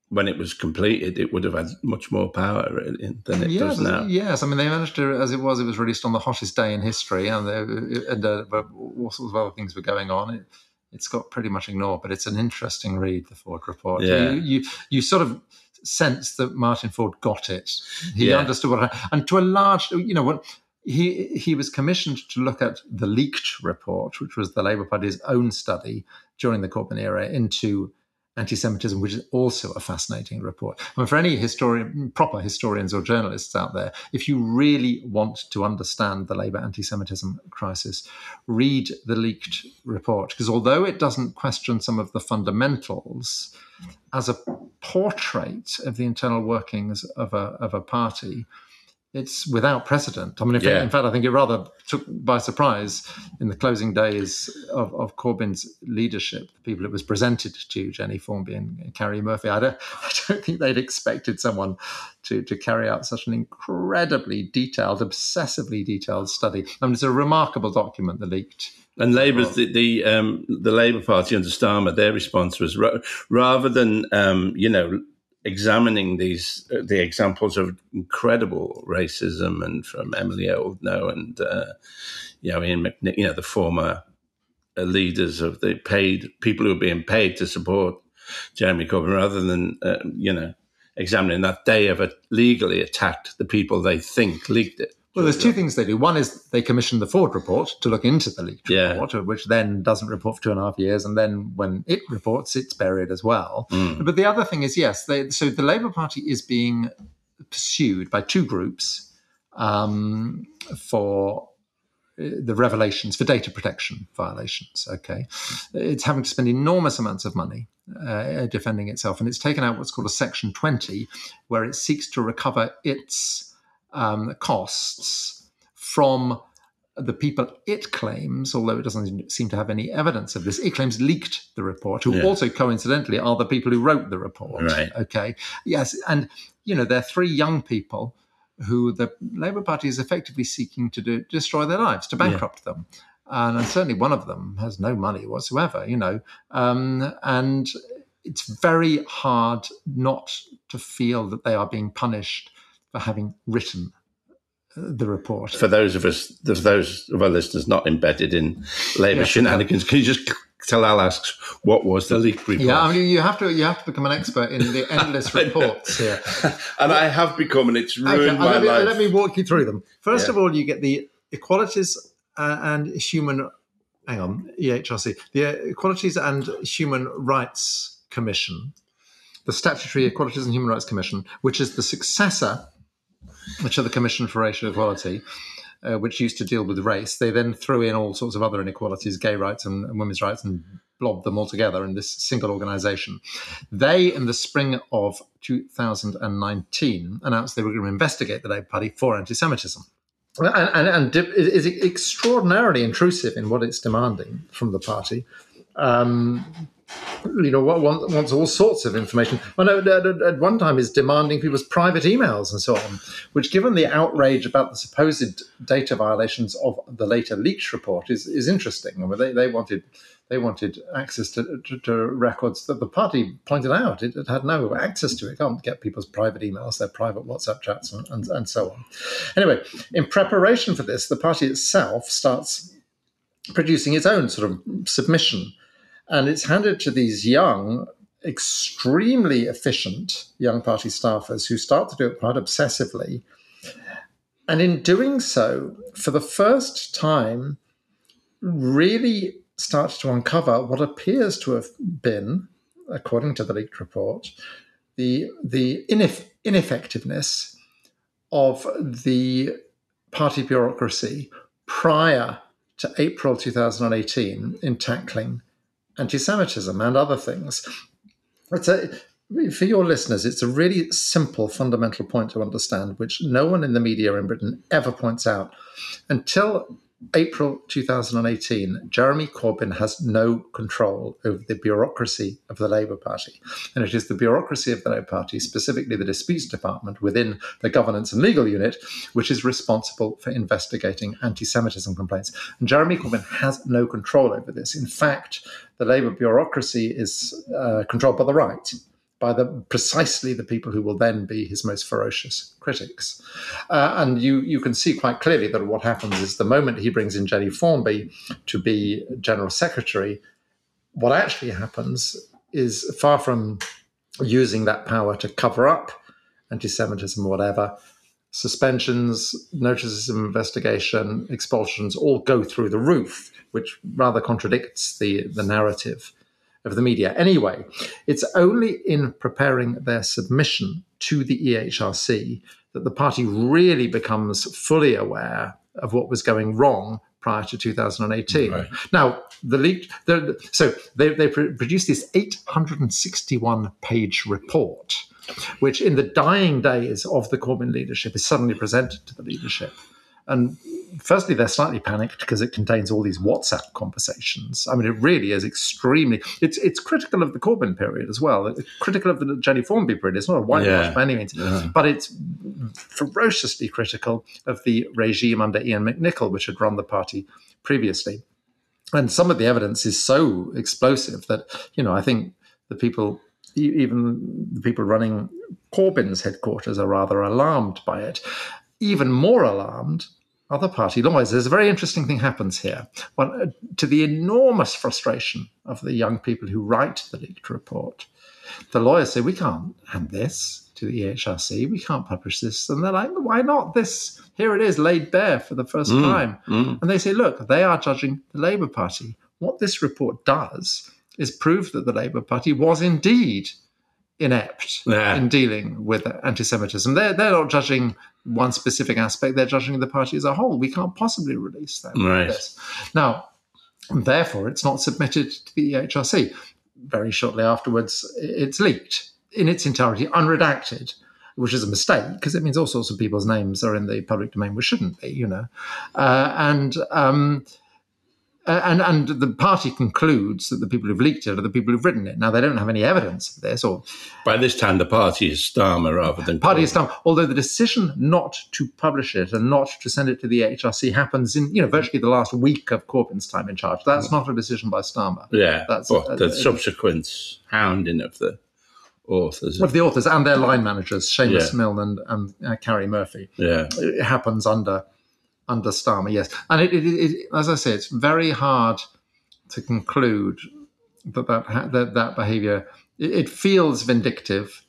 when it was completed, it would have had much more power really, than it yes, does now. Yes, I mean, they managed to, as it was, it was released on the hottest day in history, and, they, and uh, all sorts of other things were going on. It, it's got pretty much ignored, but it's an interesting read, the Ford report. Yeah. You, you, you sort of sense that Martin Ford got it. He Yeah. understood what, and to a large, you know, what he he was commissioned to look at the leaked report, which was the Labour Party's own study during the Corbyn era into anti-Semitism, which is also a fascinating report. I mean, for any historian, proper historians or journalists out there, if you really want to understand the Labour anti-Semitism crisis, read the leaked report, because although it doesn't question some of the fundamentals, as a portrait of the internal workings of a of a party, it's without precedent. I mean, in, Yeah. fact, in fact, I think it rather took by surprise in the closing days of, of Corbyn's leadership, the people it was presented to, Jenny Formby and Carrie Murphy. I don't, I don't think they'd expected someone to, to carry out such an incredibly detailed, obsessively detailed study. I mean, it's a remarkable document, the leaked. And Labour's the the, um, the Labour Party under Starmer, their response was ra- rather than um, you know. examining these uh, the examples of incredible racism and from Emily Oldknow and uh, you know Ian McNick, you know the former uh, leaders of the paid people who are being paid to support Jeremy Corbyn, rather than uh, you know examining that, they have uh, legally attacked the people they think leaked it. Well, there's two things they do. One is they commission the Ford report to look into the leaked Yeah. report, which then doesn't report for two and a half years. And then when it reports, it's buried as well. Mm. But the other thing is, yes, they, so the Labour Party is being pursued by two groups um, for the revelations, for data protection violations. Okay. It's having to spend enormous amounts of money uh, defending itself. And it's taken out what's called a Section twenty, where it seeks to recover its Um, costs from the people it claims, although it doesn't seem to have any evidence of this, it claims leaked the report, who Yeah. also coincidentally are the people who wrote the report. Right. Okay. Yes. And, you know, they're three young people who the Labour Party is effectively seeking to do, destroy their lives, to bankrupt them. And certainly one of them has no money whatsoever, you know. Um, and it's very hard not to feel that they are being punished for having written the report. For those of us, there's those of our listeners not embedded in Labour Yes, shenanigans, can you just tell Alex what was the leaked report? Yeah, I mean, you have to you have to become an expert in the endless reports here. And I have become, and it's ruined Okay, my let, me, life. let me walk you through them. First Yeah. of all, you get the Equalities uh, and Human, hang on, E H R C, the Equalities and Human Rights Commission, the Statutory Equalities and Human Rights Commission, which is the successor, which are the Commission for Racial Equality, uh, which used to deal with race. They then threw in all sorts of other inequalities, gay rights and, and women's rights, and blobbed them all together in this single organisation. They, in the spring of two thousand nineteen, announced they were going to investigate the Labour Party for anti-Semitism. And, and, and it is extraordinarily intrusive in what it's demanding from the party. Um, you know, wants all sorts of information. I know at one time is demanding people's private emails and so on, which, given the outrage about the supposed data violations of the later leaked report, is is interesting. I mean, they, they wanted they wanted access to, to, to records that the party pointed out it, it had no access to. It can't get people's private emails, their private WhatsApp chats, and, and, and so on. Anyway, in preparation for this, the party itself starts producing its own sort of submission. And it's handed to these young, extremely efficient young party staffers who start to do it quite obsessively. And in doing so, for the first time, really start to uncover what appears to have been, according to the leaked report, the, the ineff- ineffectiveness of the party bureaucracy prior to April two thousand eighteen in tackling anti-Semitism and other things. It's a, for your listeners, it's a really simple, fundamental point to understand, which no one in the media in Britain ever points out. Until April two thousand eighteen, Jeremy Corbyn has no control over the bureaucracy of the Labour Party. And it is the bureaucracy of the Labour Party, specifically the disputes department within the governance and legal unit, which is responsible for investigating anti-Semitism complaints. And Jeremy Corbyn has no control over this. In fact, the Labour bureaucracy is uh, controlled by the right. by the precisely the people who will then be his most ferocious critics. Uh, and you you can see quite clearly that what happens is the moment he brings in Jenny Formby to be General Secretary, what actually happens is, far from using that power to cover up anti-Semitism or whatever, suspensions, notices of investigation, expulsions all go through the roof, which rather contradicts the, the narrative of the media. Anyway, it's only in preparing their submission to the E H R C that the party really becomes fully aware of what was going wrong prior to two thousand eighteen. Right. Now, the leaked, the, so they, they produced this eight hundred sixty-one page report, which in the dying days of the Corbyn leadership is suddenly presented to the leadership. And firstly, they're slightly panicked because it contains all these WhatsApp conversations. I mean, it really is extremely, it's it's critical of the Corbyn period as well. It's critical of the Jenny Formby period. It's not a whitewash yeah. by any means, yeah. but it's ferociously critical of the regime under Ian McNicol, which had run the party previously. And some of the evidence is so explosive that, you know, I think the people, even the people running Corbyn's headquarters are rather alarmed by it. Even more alarmed, other party lawyers. There's a very interesting thing happens here. Well, to the enormous frustration of the young people who write the leaked report, the lawyers say, we can't hand this to the E H R C. We can't publish this. And they're like, why not? This, here it is, laid bare for the first mm, time. Mm. And they say, look, they are judging the Labour Party. What this report does is prove that the Labour Party was indeed inept yeah. in dealing with anti-Semitism. They're, they're not judging one specific aspect, they're judging the party as a whole. We can't possibly release that. Right. This. Now, therefore, it's not submitted to the E H R C. Very shortly afterwards, it's leaked in its entirety, unredacted, which is a mistake because it means all sorts of people's names are in the public domain, which shouldn't be, you know. Uh, and um, And, and the party concludes that the people who've leaked it are the people who've written it. Now, they don't have any evidence of this. Or by this time, the party is Starmer rather than... Party is Starmer, although the decision not to publish it and not to send it to the E H R C happens in, you know, virtually the last week of Corbyn's time in charge. That's not a decision by Starmer. Yeah, That's but a, the a, subsequent hounding of the authors. Of the authors and their line managers, Seamus yeah. Milne and, and uh, Carrie Murphy. Yeah. It happens under, under Starmer, yes. And it, it, it, as I say, it's very hard to conclude that that, that, that behaviour, it, it feels vindictive,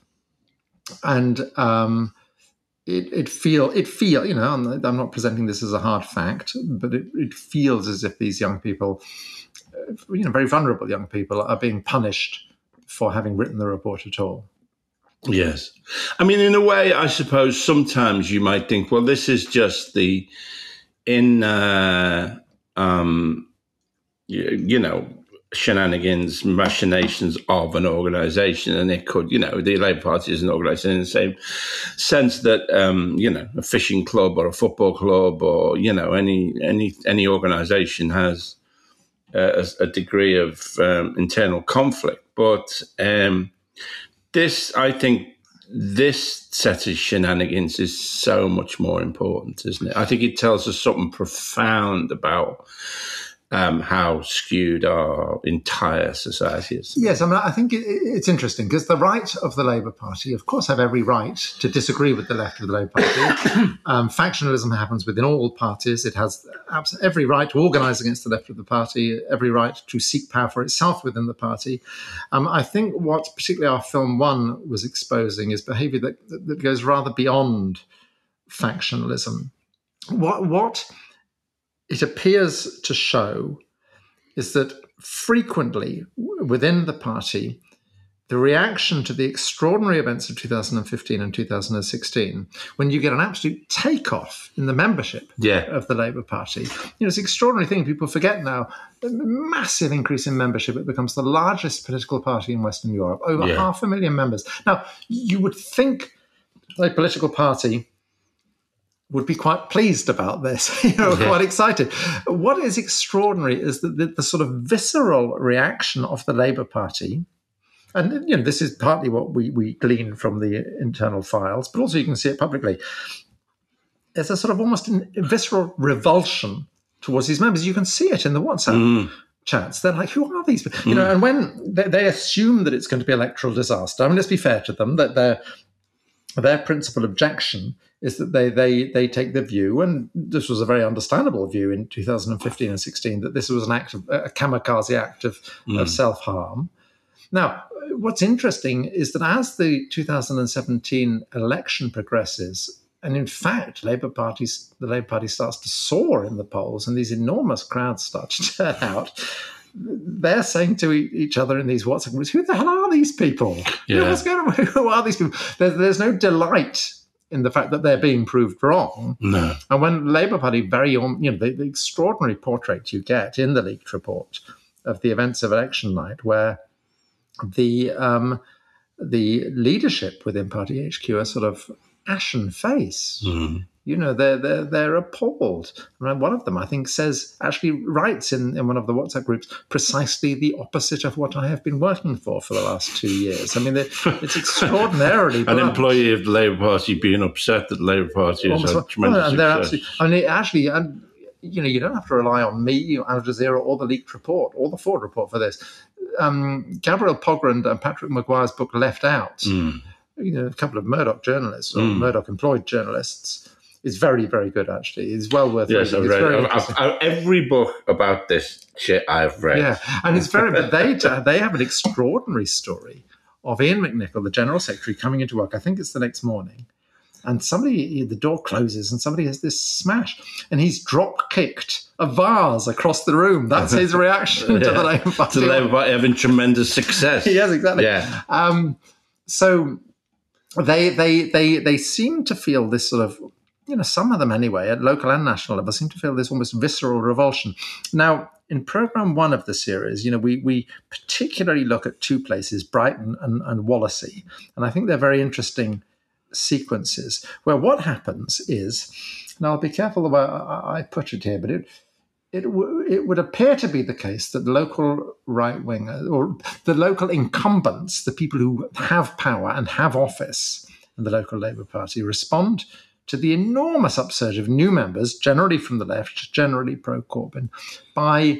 and um, it it feel it feel you know. I'm, I'm not presenting this as a hard fact, but it, it feels as if these young people, you know, very vulnerable young people, are being punished for having written the report at all. Yes, I mean, in a way, I suppose sometimes you might think, well, this is just the in. Uh, um, You, you know, shenanigans, machinations of an organisation, and it could, you know, the Labour Party is an organisation in the same sense that, um, you know, a fishing club or a football club or, you know, any any any organisation has uh, a, a degree of um, internal conflict. But um, this, I think, this set of shenanigans is so much more important, isn't it? I think it tells us something profound about Um, how skewed our entire society is. Yes, I mean, I think it, it's interesting because the right of the Labour Party, of course, have every right to disagree with the left of the Labour Party. um, factionalism happens within all parties. It has every right to organise against the left of the party, every right to seek power for itself within the party. Um, I think what particularly our film one was exposing is behaviour that, that, that goes rather beyond factionalism. What what... it appears to show is that frequently within the party, the reaction to the extraordinary events of two thousand fifteen and two thousand sixteen, when you get an absolute takeoff in the membership yeah. of the Labour Party, you know, it's an extraordinary thing. People forget now, a massive increase in membership. It becomes the largest political party in Western Europe, over yeah. half a million members. Now, you would think a political party would be quite pleased about this, you know, yeah. quite excited. What is extraordinary is that the, the sort of visceral reaction of the Labour Party, and you know, this is partly what we, we glean from the internal files, but also you can see it publicly. There's a sort of almost visceral revulsion towards these members. You can see it in the WhatsApp mm. chats. They're like, who are these people? You know, and when they, they assume that it's going to be electoral disaster, I mean, let's be fair to them, that their their principal objection is that they they they take the view, and this was a very understandable view in two thousand fifteen and sixteen, that this was an act of a kamikaze act of, mm. of self-harm. Now, what's interesting is that as the two thousand seventeen election progresses, and in fact, Labour Party's, the Labour Party starts to soar in the polls, and these enormous crowds start to turn out, they're saying to each other in these WhatsApp groups, who the hell are these people? Yeah. What's going on? Who are these people? There's, there's no delight in the fact that they're being proved wrong. No. And when the Labour Party, very, you know, the, the extraordinary portrait you get in the leaked report of the events of election night, where the um, the leadership within Party H Q are sort of ashen face. Mm. You know, they're they're they're appalled. And one of them, I think, says actually writes in, in one of the WhatsApp groups precisely the opposite of what I have been working for for the last two years. I mean, it's extraordinarily an employee of the Labour Party being upset that the Labour Party has had tremendous well, and they're success. Absolutely, I mean, actually, and you know, you don't have to rely on me, Al Jazeera, or the leaked report, or the Ford report for this. Um, Gabriel Pogrund and Patrick Maguire's book Left Out. Mm. You know, a couple of Murdoch journalists or mm. Murdoch employed journalists. Is very, very good, actually. It's well worth yes, reading. I've read I've, I've, I've, every book about this shit I've read. Yeah, and it's very, but they, they have an extraordinary story of Ian McNichol, the General Secretary, coming into work. I think it's the next morning. And somebody, the door closes and somebody has this smash. And he's drop-kicked a vase across the room. That's his reaction yeah. to the Labour Party. To the Labour Party having tremendous success. Yes, exactly. Yeah. Um, so they, they, they, they seem to feel this sort of, you know, some of them anyway, at local and national level, seem to feel this almost visceral revulsion. Now, in programme one of the series, you know, we we particularly look at two places, Brighton and, and Wallasey. And I think they're very interesting sequences where what happens is, and I'll be careful the way I, I put it here, but it it, w- it would appear to be the case that the local right-wing or the local incumbents, the people who have power and have office in the local Labour Party, respond to the enormous upsurge of new members, generally from the left, generally pro-Corbyn, by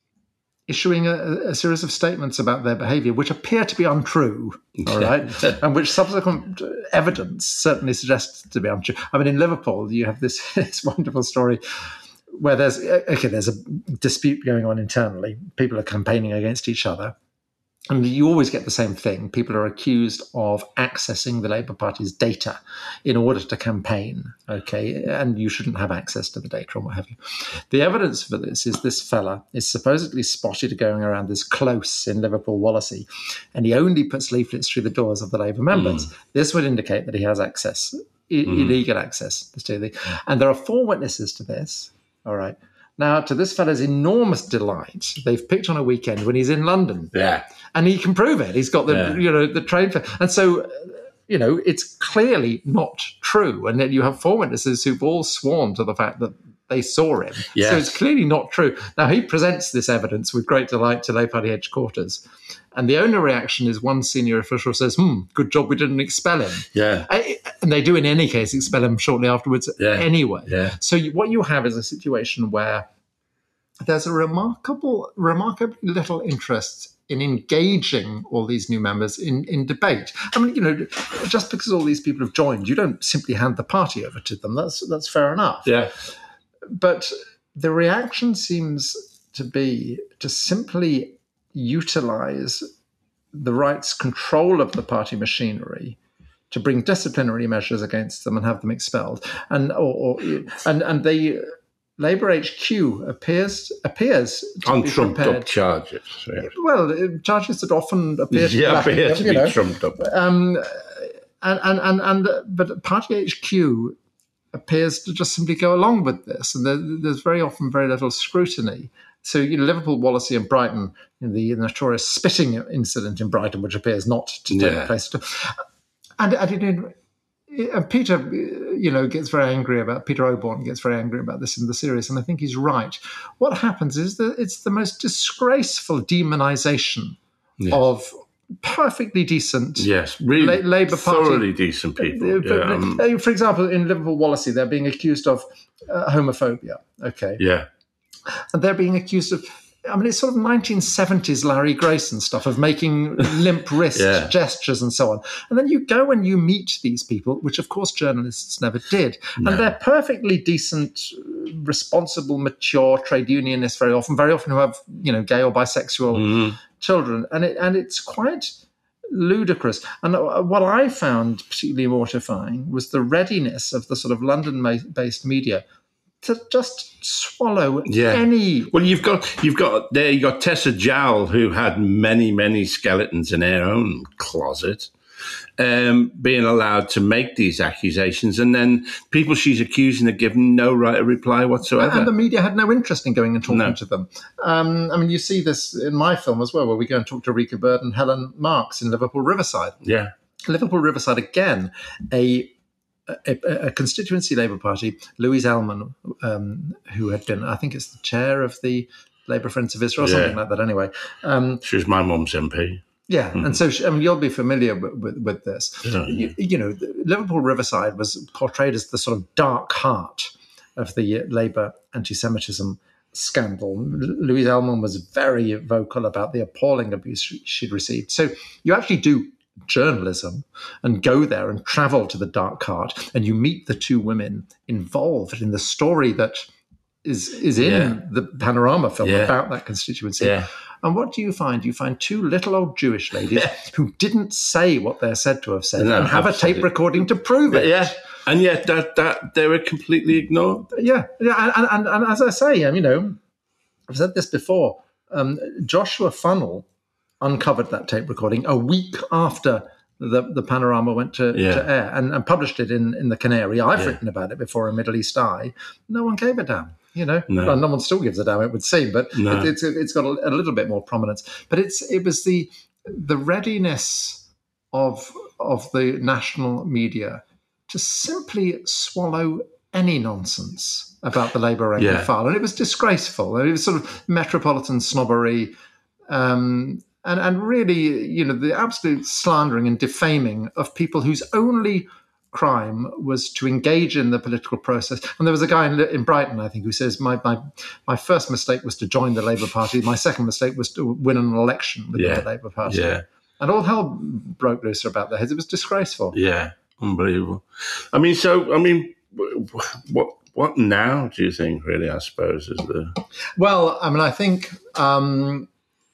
issuing a, a series of statements about their behaviour which appear to be untrue, all right, and which subsequent evidence certainly suggests to be untrue. I mean, in Liverpool, you have this, this wonderful story where there's, okay, there's a dispute going on internally. People are campaigning against each other. And you always get the same thing. People are accused of accessing the Labour Party's data in order to campaign, okay? And you shouldn't have access to the data and what have you. The evidence for this is this fella is supposedly spotted going around this close in Liverpool, Wallasey, and he only puts leaflets through the doors of the Labour members. Mm. This would indicate that he has access, I- mm. illegal access to the. And there are four witnesses to this, all right? Now, to this fella's enormous delight, they've picked on a weekend when he's in London. Yeah. And he can prove it. He's got the, yeah. you know, the train fare. And so, you know, it's clearly not true. And then you have four witnesses who've all sworn to the fact that they saw him. Yes. So it's clearly not true. Now, he presents this evidence with great delight to Labour Party headquarters. And the only reaction is one senior official says, hmm, good job we didn't expel him. Yeah. And they do, in any case, expel him shortly afterwards yeah. anyway. Yeah. So you, what you have is a situation where there's a remarkable, remarkably little interest in engaging all these new members in, in debate. I mean, you know, just because all these people have joined, you don't simply hand the party over to them. That's that's fair enough. Yeah. But the reaction seems to be to simply utilize the right's control of the party machinery to bring disciplinary measures against them and have them expelled. And or, or and and they Labour H Q appears appears to on be trumped prepared. up charges. Yeah. Well, charges that often appear to, yeah, be, appear to be know. trumped up. Um, and, and and and but Party H Q appears to just simply go along with this, and there, there's very often very little scrutiny. So, you know, Liverpool, Wallasey, and Brighton, you know, the notorious spitting incident in Brighton, which appears not to take yeah. place, and and you know, and Peter, you know, gets very angry about, Peter Oborne gets very angry about this in the series, and I think he's right. What happens is that it's the most disgraceful demonisation yes. of perfectly decent yes, really La- Labour Party. Thoroughly decent people. For, yeah, um, for example, in Liverpool, Wallasey, they're being accused of uh, homophobia, okay? Yeah. And they're being accused of I mean, it's sort of nineteen seventies Larry Grayson stuff of making limp wrist yeah. gestures and so on. And then you go and you meet these people, which of course journalists never did. No. And they're perfectly decent, responsible, mature trade unionists very often, very often who have, you know, gay or bisexual mm. children. And it and it's quite ludicrous. And what I found particularly mortifying was the readiness of the sort of London-based media to just swallow yeah. any. Well, you've got you've got there. You got Tessa Jowell, who had many many skeletons in her own closet, um, being allowed to make these accusations, and then people she's accusing are given no right of reply whatsoever. And the media had no interest in going and talking no. to them. Um, I mean, you see this in my film as well, where we go and talk to Rika Bird and Helen Marks in Liverpool Riverside. Yeah, Liverpool Riverside again, a. A, a constituency Labour Party, Louise Ellman, um, who had been, I think it's the chair of the Labour Friends of Israel, or yeah. something like that anyway. Um, she was my mum's M P. Yeah, mm-hmm. and so she, I mean, you'll be familiar with, with, with this. Yeah. You, you know, Liverpool Riverside was portrayed as the sort of dark heart of the Labour anti-Semitism scandal. Louise Ellman was very vocal about the appalling abuse she'd received. So you actually do journalism and go there and travel to the dark heart, and you meet the two women involved in the story that is is in yeah. the Panorama film yeah. about that constituency. Yeah. And what do you find? You find two little old Jewish ladies yeah. who didn't say what they're said to have said no, and have absolutely. a tape recording to prove it. Yeah, and yet that that they were completely ignored. Yeah, yeah, and, and, and as I say, um, you know, I've said this before. Um, Joshua Funnell uncovered that tape recording a week after the, the Panorama went to, yeah. to air and, and published it in, in the Canary. I've yeah. written about it before in Middle East Eye. No one gave a damn, you know. No, well, no one still gives a damn, it would seem, but no. it, it's it's got a, a little bit more prominence. But it's it was the the readiness of of the national media to simply swallow any nonsense about the Labour rank yeah. and file, and it was disgraceful. It was sort of metropolitan snobbery. Um, And and really, you know, the absolute slandering and defaming of people whose only crime was to engage in the political process. And there was a guy in, in Brighton, I think, who says, my, my my first mistake was to join the Labour Party. My second mistake was to win an election within yeah. the Labour Party. Yeah. And all hell broke loose about their heads. It was disgraceful. Yeah, unbelievable. I mean, so, I mean, what what now do you think, really, I suppose, is the... Well, I mean, I think... Um,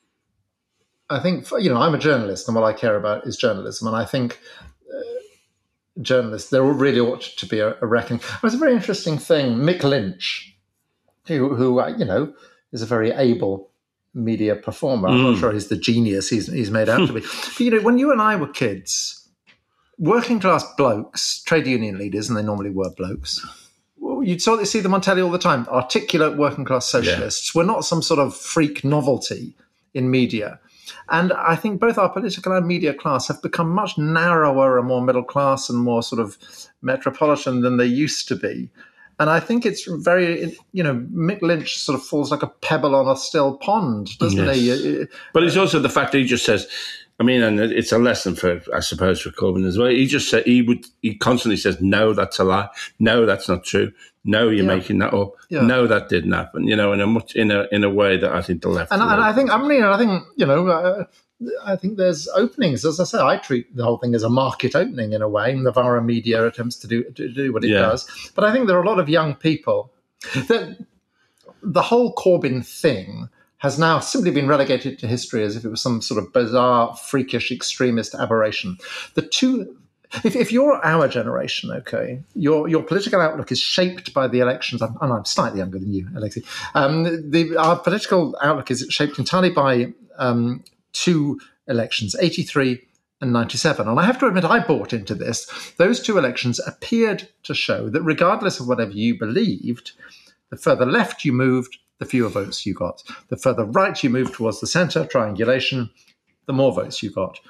I think, you know, I'm a journalist and what I care about is journalism. And I think uh, journalists, there really ought to be a, a reckoning. It was a very interesting thing. Mick Lynch, who, who uh, you know, is a very able media performer. I'm mm. not sure he's the genius he's, he's made out to be. But, you know, when you and I were kids, working class blokes, trade union leaders, and they normally were blokes, you'd sort of see them on telly all the time. Articulate working class socialists yeah. were not some sort of freak novelty in media. And I think both our political and media class have become much narrower and more middle class and more sort of metropolitan than they used to be. And I think it's very, you know, Mick Lynch sort of falls like a pebble on a still pond, doesn't yes. he? But it's also the fact that he just says, I mean, and it's a lesson for, I suppose, for Corbyn as well. He just said, he would, he constantly says, no, that's a lie. No, that's not true. No, you're yeah. making that up. Yeah. No, that didn't happen. You know, in a much in a in a way that I think the left. And, and I think I mean, I think you know, uh, I think there's openings. As I say, I treat the whole thing as a market opening in a way. And the Vara media attempts to do to do what it yeah. does. But I think there are a lot of young people that the whole Corbyn thing has now simply been relegated to history as if it was some sort of bizarre, freakish, extremist aberration. The two. If, if you're our generation, okay, your your political outlook is shaped by the elections. And I'm slightly younger than you, Alexi. Um, the, our political outlook is shaped entirely by um, two elections, eighty-three and ninety-seven. And I have to admit, I bought into this. Those two elections appeared to show that regardless of whatever you believed, the further left you moved, the fewer votes you got. The further right you moved towards the centre, triangulation, the more votes you got.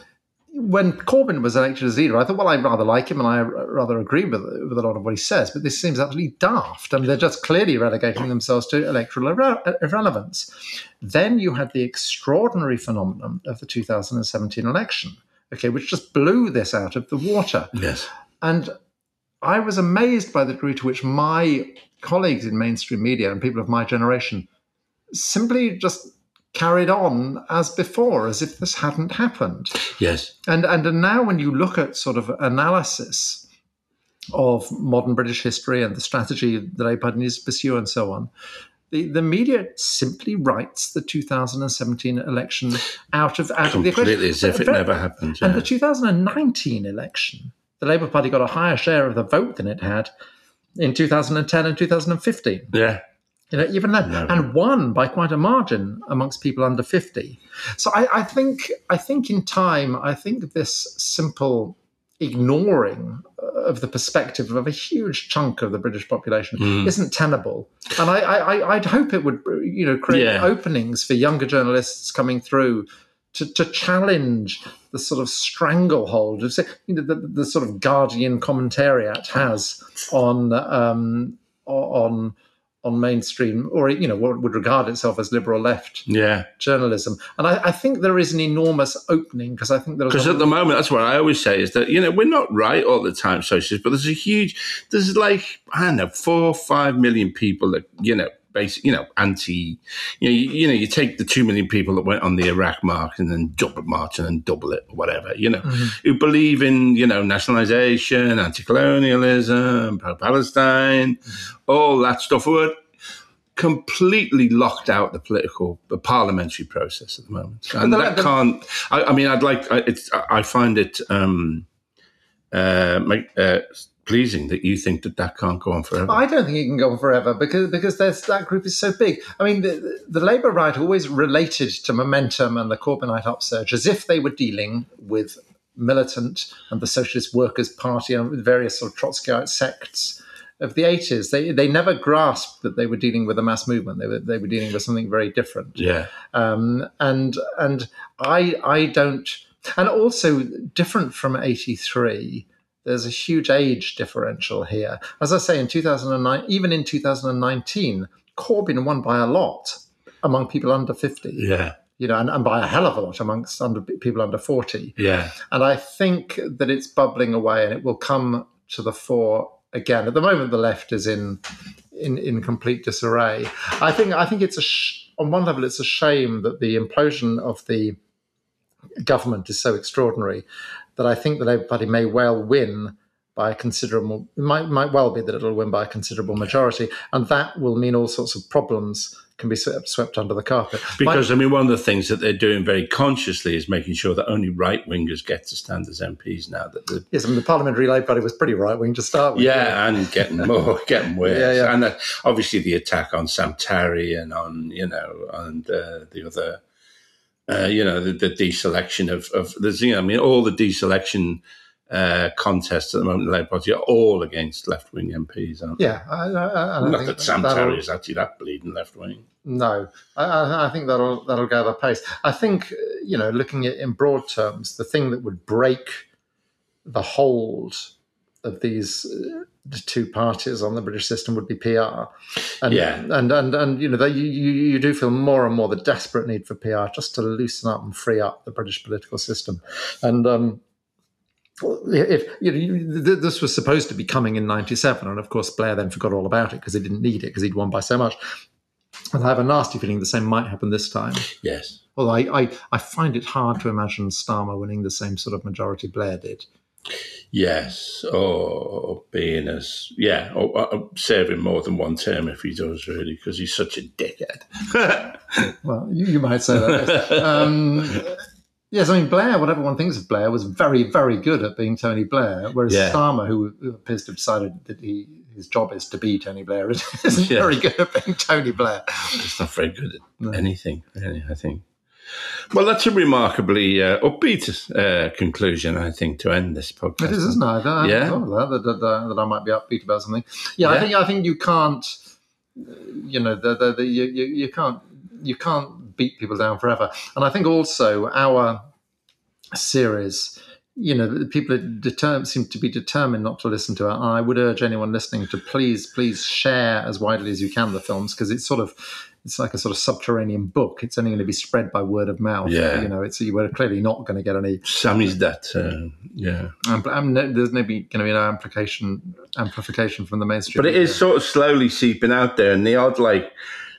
When Corbyn was elected as leader, I thought, well, I rather like him and I rather agree with, with a lot of what he says, but this seems absolutely daft. I mean, they're just clearly relegating themselves to electoral irre- irrelevance. Then you had the extraordinary phenomenon of the two thousand seventeen election, okay, which just blew this out of the water. Yes. And I was amazed by the degree to which my colleagues in mainstream media and people of my generation simply just carried on as before, as if this hadn't happened. Yes. And and now when you look at sort of analysis of modern British history and the strategy the Labour Party needs to pursue and so on, the, the media simply writes the two thousand seventeen election out of, out of the equation. Completely, as if it never happened. Yeah. And the two thousand nineteen election, the Labour Party got a higher share of the vote than it had in two thousand ten and two thousand fifteen. Yeah. You know, even then, No. and won by quite a margin amongst people under fifty. So I, I think, I think in time, I think this simple ignoring of the perspective of a huge chunk of the British population mm. isn't tenable. And I, I, I'd hope it would, you know, create yeah. openings for younger journalists coming through to, to challenge the sort of stranglehold of, you know, the, the sort of Guardian commentariat has on um, on. on mainstream, or, you know, what would regard itself as liberal left yeah. journalism. And I, I think there is an enormous opening, because I think there's... Because at the moment, that's what I always say, is that, you know, we're not right all the time, socialists, but there's a huge, there's like, I don't know, four or five million people that, you know, basic, you know, anti, you know, you, you know, you take the two million people that went on the Iraq march and then double march and then double it or whatever, you know, mm-hmm. who believe in, you know, nationalisation, anti-colonialism, pro-Palestine, mm-hmm. all that stuff. Were completely locked out the political, the parliamentary process at the moment, and that can't. I, I mean, I'd like. It's. I find it um, uh, make, uh, pleasing that you think that that can't go on forever. I don't think it can go on forever because because there's, that group is so big. I mean, the, the Labour right always related to Momentum and the Corbynite upsurge as if they were dealing with militant and the Socialist Workers' Party and with various sort of Trotskyite sects of the eighties. They they never grasped that they were dealing with a mass movement. They were they were dealing with something very different. Yeah. Um, and and I I don't. And also different from eighty-three. There's a huge age differential here. As I say, in two thousand nine, even in two thousand nineteen, Corbyn won by a lot among people under fifty. Yeah. You know, and, and by a hell of a lot amongst under people under forty. Yeah. And I think that it's bubbling away, and it will come to the fore again. At the moment, the left is in in, in complete disarray. I think I think it's a sh- on one level, it's a shame that the implosion of the government is so extraordinary that I think the Labour Party may well win by a considerable, it might, might well be that it'll win by a considerable majority, and that will mean all sorts of problems can be swept, swept under the carpet. Because, My, I mean, one of the things that they're doing very consciously is making sure that only right-wingers get to stand as M Ps now. That the, yes, I mean, the Parliamentary Labour Party was pretty right-wing to start with. Yeah, yeah. and getting more, getting worse. Yeah, yeah. And uh, obviously the attack on Sam Tarry and on, you know, and uh, the other... Uh, you know, the, the deselection of, of there's, you know, I mean, all the deselection uh, contests at the moment in the Labour Party are all against left-wing M Ps, aren't they? Yeah. I, I, I Not think that Sam Tarry is actually that bleeding left-wing. No, I, I think that'll that'll gather pace. I think, you know, looking at in broad terms, the thing that would break the hold of these uh, two parties on the British system would be P R. And, yeah. And, and, and you know, they, you, you do feel more and more the desperate need for P R just to loosen up and free up the British political system. And um, if you know, you, this was supposed to be coming in ninety-seven, and of course Blair then forgot all about it because he didn't need it because he'd won by so much. And I have a nasty feeling the same might happen this time. Yes. Although I, I, I find it hard to imagine Starmer winning the same sort of majority Blair did. Yes, or being as, yeah, or, or serving more than one term if he does, really, because he's such a dickhead. Well, you, you might say that. um, yes, I mean, Blair, whatever one thinks of Blair, was very, very good at being Tony Blair, whereas yeah. Starmer, who, who appears to have decided that he, his job is to be Tony Blair, isn't yeah. very good at being Tony Blair. He's not very good at no. anything, really, I think. Well, that's a remarkably uh, upbeat uh, conclusion, I think, to end this podcast. It is, isn't it? I don't yeah. thought of that, that, that, that I might be upbeat about something. Yeah, yeah. I think I think you can't, you know, the, the, the, you, you, you can't you can't beat people down forever. And I think also our series, you know, people are determined, seem to be determined not to listen to it. And I would urge anyone listening to please, please share as widely as you can the films, because it's sort of, it's like a sort of subterranean book. It's only going to be spread by word of mouth. Yeah. You know, it's, you were clearly not going to get any. Sammy's that, uh, yeah. Um, um, no, there's maybe going to be no amplification, amplification from the mainstream. But it is sort of slowly seeping out there, and the odd, like,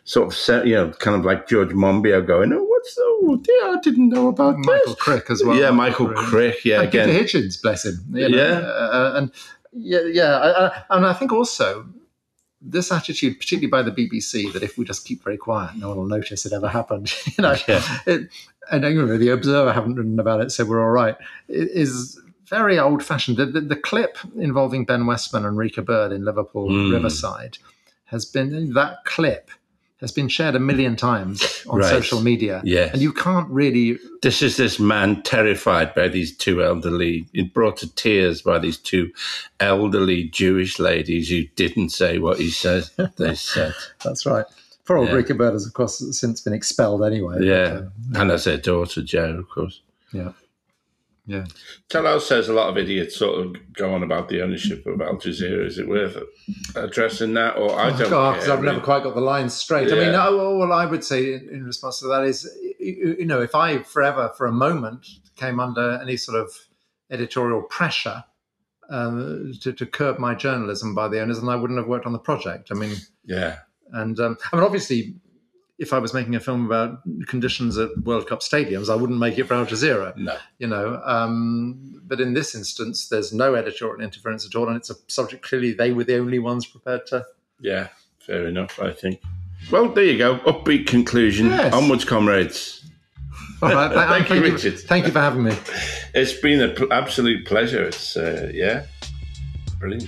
sort of, you know, kind of like George Monbiot going, oh, what's the, oh, dear, I didn't know about Michael this. Crick as well. Yeah, Michael Crick, yeah. And again. Peter Hitchens, bless him. You know, yeah. Uh, and yeah, yeah. I, I, and I think also this attitude, particularly by the B B C, that if we just keep very quiet, no one will notice it ever happened. you know, yeah. it, and you know, the Observer haven't written about it, so we're all right. It is very old-fashioned. The, the, the clip involving Ben Westman and Rika Bird in Liverpool mm. Riverside has been that clip has been shared a million times on right. social media. Yes. And you can't really... This is this man terrified by these two elderly, brought to tears by these two elderly Jewish ladies who didn't say what he said they said. That's right. Poor old yeah. Rika Bird has, of course, since been expelled anyway. Yeah. But, uh, and as their daughter, Jo, of course. Yeah. Yeah. Talal says a lot of idiots sort of go on about the ownership of Al Jazeera. Is it worth addressing that? Or I oh, don't God, because care, I've really. never quite got the lines straight. Yeah. I mean, no, all I would say in, in response to that is, you know, if I forever, for a moment, came under any sort of editorial pressure um, to, to curb my journalism by the owners, then I wouldn't have worked on the project. I mean, yeah. And um, I mean, obviously, if I was making a film about conditions at World Cup stadiums, I wouldn't make it for Al Jazeera. No. You know, um, but in this instance, there's no editorial interference at all, and it's a subject clearly they were the only ones prepared to. Yeah, fair enough, I think. Well, there you go. Upbeat conclusion. Yes. Onwards, comrades. All right, th- thank, thank you, you, Richard. Thank you for having me. It's been an pl- absolute pleasure. It's, uh, yeah, brilliant.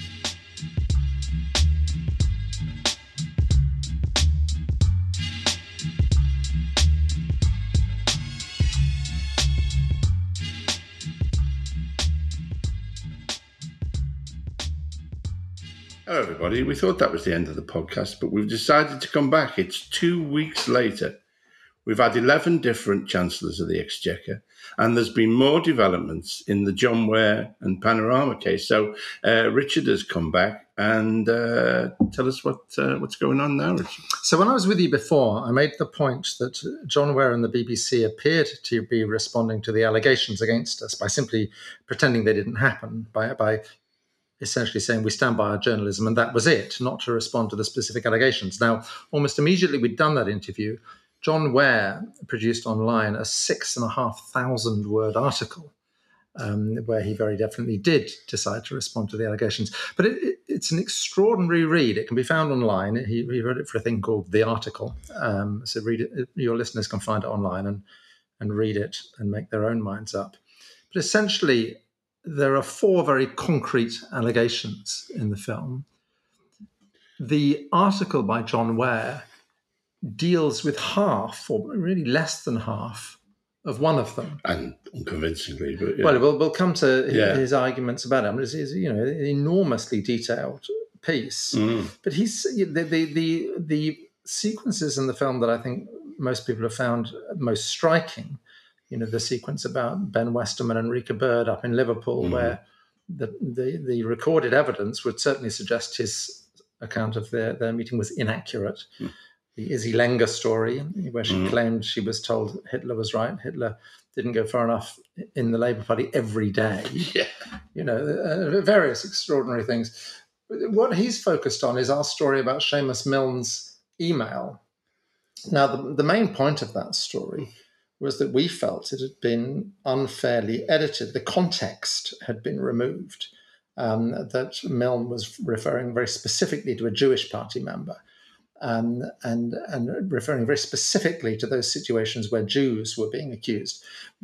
Hello, everybody. We thought that was the end of the podcast, but we've decided to come back. It's two weeks later. We've had eleven different Chancellors of the Exchequer, and there's been more developments in the John Ware and Panorama case. So uh, Richard has come back and uh, tell us what uh, what's going on now, Richard. So when I was with you before, I made the point that John Ware and the B B C appeared to be responding to the allegations against us by simply pretending they didn't happen, by by essentially saying we stand by our journalism, and that was it, not to respond to the specific allegations. Now, almost immediately we'd done that interview, John Ware produced online a six and a half thousand word article um, where he very definitely did decide to respond to the allegations. But it, it, it's an extraordinary read. It can be found online. He, he wrote it for a thing called The Article. Um, so read it. Your listeners can find it online and, and read it and make their own minds up. But essentially, there are four very concrete allegations in the film. The article by John Ware deals with half, or really less than half, of one of them. And unconvincingly, but yeah. Well, we'll, we'll come to yeah. his arguments about it. I mean, it's, it's, you know, an enormously detailed piece. Mm. But he's the, the the the sequences in the film that I think most people have found most striking. You know, the sequence about Ben Westerman and Rika Bird up in Liverpool, mm. where the, the the recorded evidence would certainly suggest his account of their, their meeting was inaccurate. Mm. The Izzy Lenger story, where she mm. claimed she was told Hitler was right. Hitler didn't go far enough in the Labour Party every day. Yeah. You know, uh, various extraordinary things. What he's focused on is our story about Seamus Milne's email. Now, the, the main point of that story was that we felt it had been unfairly edited. The context had been removed, um, that Milne was referring very specifically to a Jewish party member. Um, and and referring very specifically to those situations where Jews were being accused.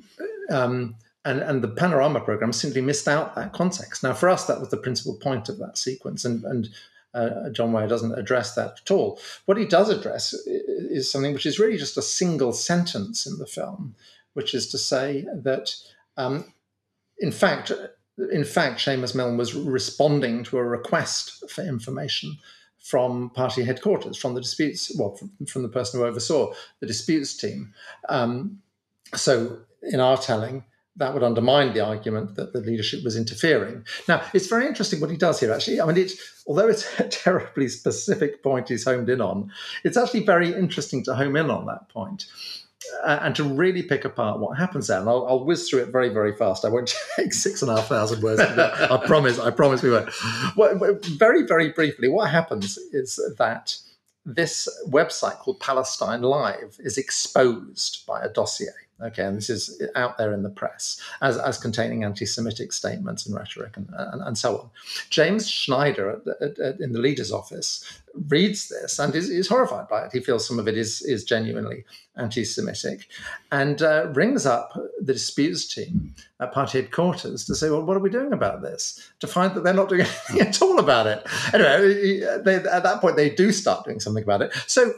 Um, and, and the Panorama program simply missed out that context. Now, for us, that was the principal point of that sequence, and, and uh, John Ware doesn't address that at all. What he does address is something which is really just a single sentence in the film, which is to say that, um, in fact, in fact, Seamus Milne was responding to a request for information from party headquarters, from the disputes, well, from, from the person who oversaw the disputes team. Um, so in our telling, that would undermine the argument that the leadership was interfering. Now, it's very interesting what he does here, actually. I mean, it's, although it's a terribly specific point he's homed in on, it's actually very interesting to home in on that point. Uh, and to really pick apart what happens there. And I'll, I'll whiz through it very, very fast. I won't take six and a half thousand words. I promise, I promise we won't. Well, very, very briefly, what happens is that this website called Palestine Live is exposed by a dossier. Okay, and this is out there in the press as, as containing anti-Semitic statements and rhetoric and, and, and so on. James Schneider at, at, at, in the leader's office reads this and is, is horrified by it. He feels some of it is, is genuinely anti-Semitic and uh, rings up the disputes team at party headquarters to say, well, what are we doing about this? To find that they're not doing anything at all about it. Anyway, they, at that point, they do start doing something about it. So,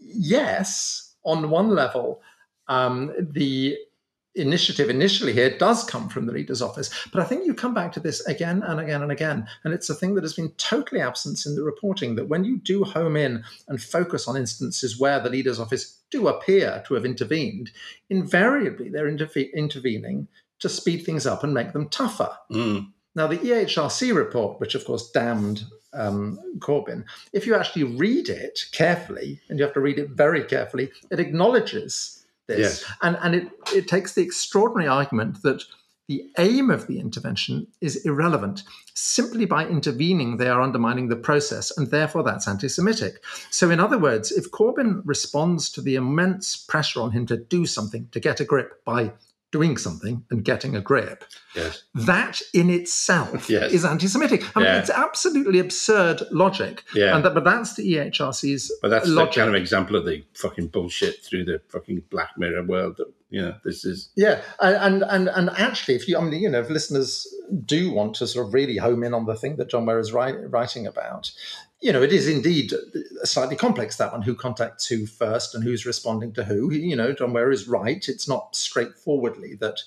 yes, on one level, Um, the initiative initially here does come from the leader's office, but I think you come back to this again and again and again, and it's a thing that has been totally absent in the reporting, that when you do home in and focus on instances where the leader's office do appear to have intervened, invariably they're interve- intervening to speed things up and make them tougher. Mm. Now, the E H R C report, which of course damned um, Corbyn, if you actually read it carefully, and you have to read it very carefully, it acknowledges this. Yes. And, and it, it takes the extraordinary argument that the aim of the intervention is irrelevant. Simply by intervening, they are undermining the process, and therefore that's anti-Semitic. So in other words, if Corbyn responds to the immense pressure on him to do something, to get a grip by doing something and getting a grip, yes, that in itself yes. is anti-Semitic. I mean, yeah. it's absolutely absurd logic. Yeah. And that, but that's the E H R C's But that's logic. the kind of example of the fucking bullshit through the fucking Black Mirror world that, you know, this is. Yeah. And, and, and actually, if you, I mean, you know, if listeners do want to sort of really home in on the thing that John Ware is write, writing about, you know, it is indeed slightly complex, that one, who contacts who first and who's responding to who. You know, John Ware is right. It's not straightforwardly that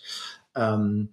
um,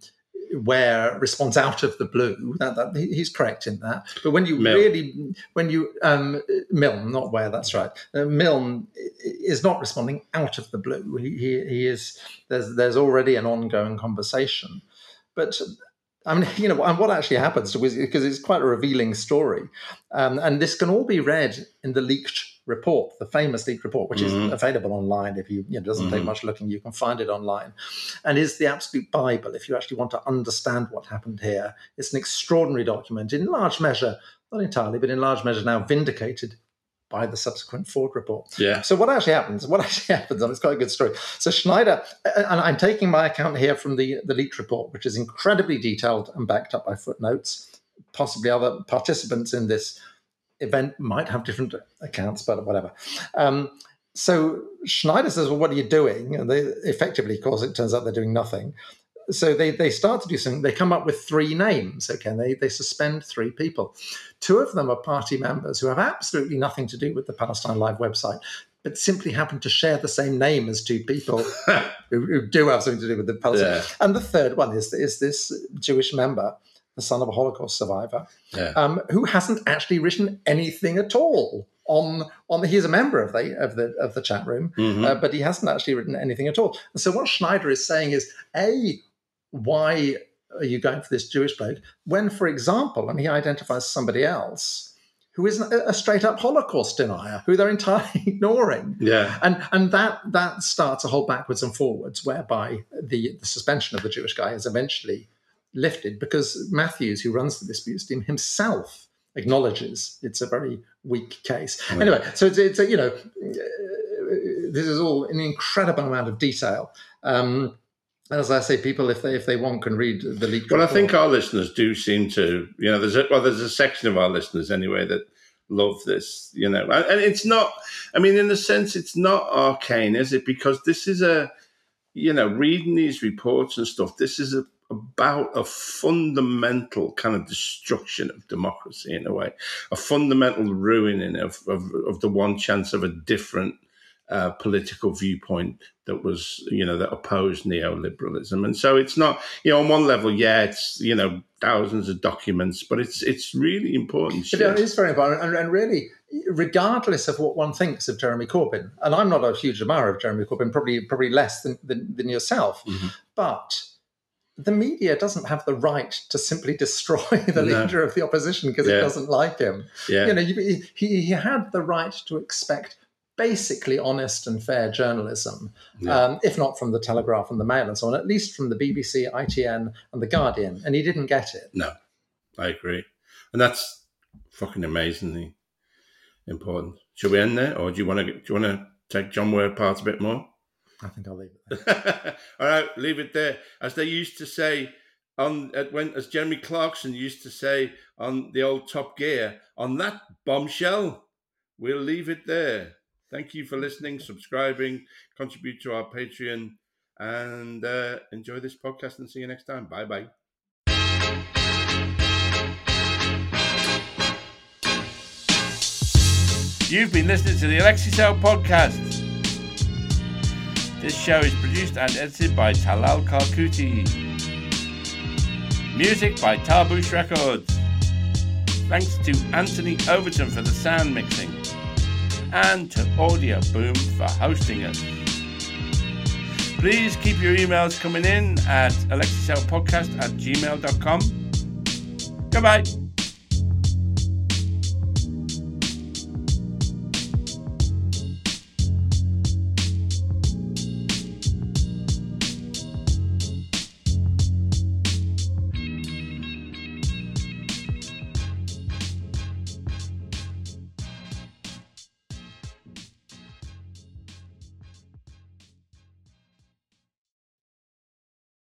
Ware responds out of the blue. That, that, he's correct in that. But when you Milne. really, when you, um, Milne, not Ware, that's right. Uh, Milne is not responding out of the blue. He, he, he is, there's, there's already an ongoing conversation. But I mean, you know, and what actually happens, because it's quite a revealing story. Um, and this can all be read in the leaked report, the famous leaked report, which mm-hmm. is available online. If you, you know, it doesn't mm-hmm. take much looking, you can find it online, and is the absolute Bible if you actually want to understand what happened here. It's an extraordinary document, in large measure, not entirely, but in large measure now vindicated by the subsequent Ford report. Yeah. So what actually happens? What actually happens? And it's quite a good story. So Schneider, and I'm taking my account here from the, the leaked report, which is incredibly detailed and backed up by footnotes. Possibly other participants in this event might have different accounts, but whatever. Um, so Schneider says, well, what are you doing? And they effectively, of course, it turns out they're doing nothing. So they, they start to do something. They come up with three names, okay, and they, they suspend three people. Two of them are party members who have absolutely nothing to do with the Palestine Live website, but simply happen to share the same name as two people who, who do have something to do with the Palestine. Yeah. And the third one is, is this Jewish member, the son of a Holocaust survivor, yeah. um, who hasn't actually written anything at all. On, on the, he's a member of the of the of the chat room, mm-hmm. uh, but he hasn't actually written anything at all. And so what Schneider is saying is, A, why are you going for this Jewish bloke when, for example, and he identifies somebody else who is a straight up Holocaust denier, who they're entirely ignoring. Yeah. And and that that starts a whole backwards and forwards, whereby the, the suspension of the Jewish guy is eventually lifted because Matthews, who runs the disputes team, himself acknowledges it's a very weak case. Mm. Anyway, so it's, it's a, you know, this is all an incredible amount of detail. Um, As I say, people, if they if they want, can read the leaked Well, report. I think our listeners do seem to, you know, there's a, well, there's a section of our listeners anyway that love this, you know, and, and it's not, I mean, in the sense, it's not arcane, is it? Because this is a, you know, reading these reports and stuff, this is a, about a fundamental kind of destruction of democracy in a way, a fundamental ruining of of, of the one chance of a different Uh, political viewpoint that was, you know, that opposed neoliberalism. And so it's not, you know, on one level, yeah, it's, you know, thousands of documents, but it's it's really important shit. It is very important. And, and really, regardless of what one thinks of Jeremy Corbyn, and I'm not a huge admirer of Jeremy Corbyn, probably probably less than, than, than yourself, mm-hmm. but the media doesn't have the right to simply destroy the no. leader of the opposition because yeah. it doesn't like him. Yeah. You know, he, he had the right to expect basically honest and fair journalism, yeah. um, if not from the Telegraph and the Mail and so on, at least from the B B C, I T N and the Guardian, and he didn't get it. No, I agree. And that's fucking amazingly important. Should we end there, or do you want to do you want to take John Ware apart a bit more? I think I'll leave it there. All right, leave it there. As they used to say on when as Jeremy Clarkson used to say on the old Top Gear, on that bombshell, we'll leave it there. Thank you for listening, subscribing, contribute to our Patreon, and uh, enjoy this podcast, and see you next time. Bye bye. You've been listening to the Alexis L podcast. This show is produced and edited by Talal Karkuti. Music by Tarbush Records. Thanks to Anthony Overton for the sound mixing, and to Audio Boom for hosting us. Please keep your emails coming in at alexis l podcast at gmail dot com. Goodbye.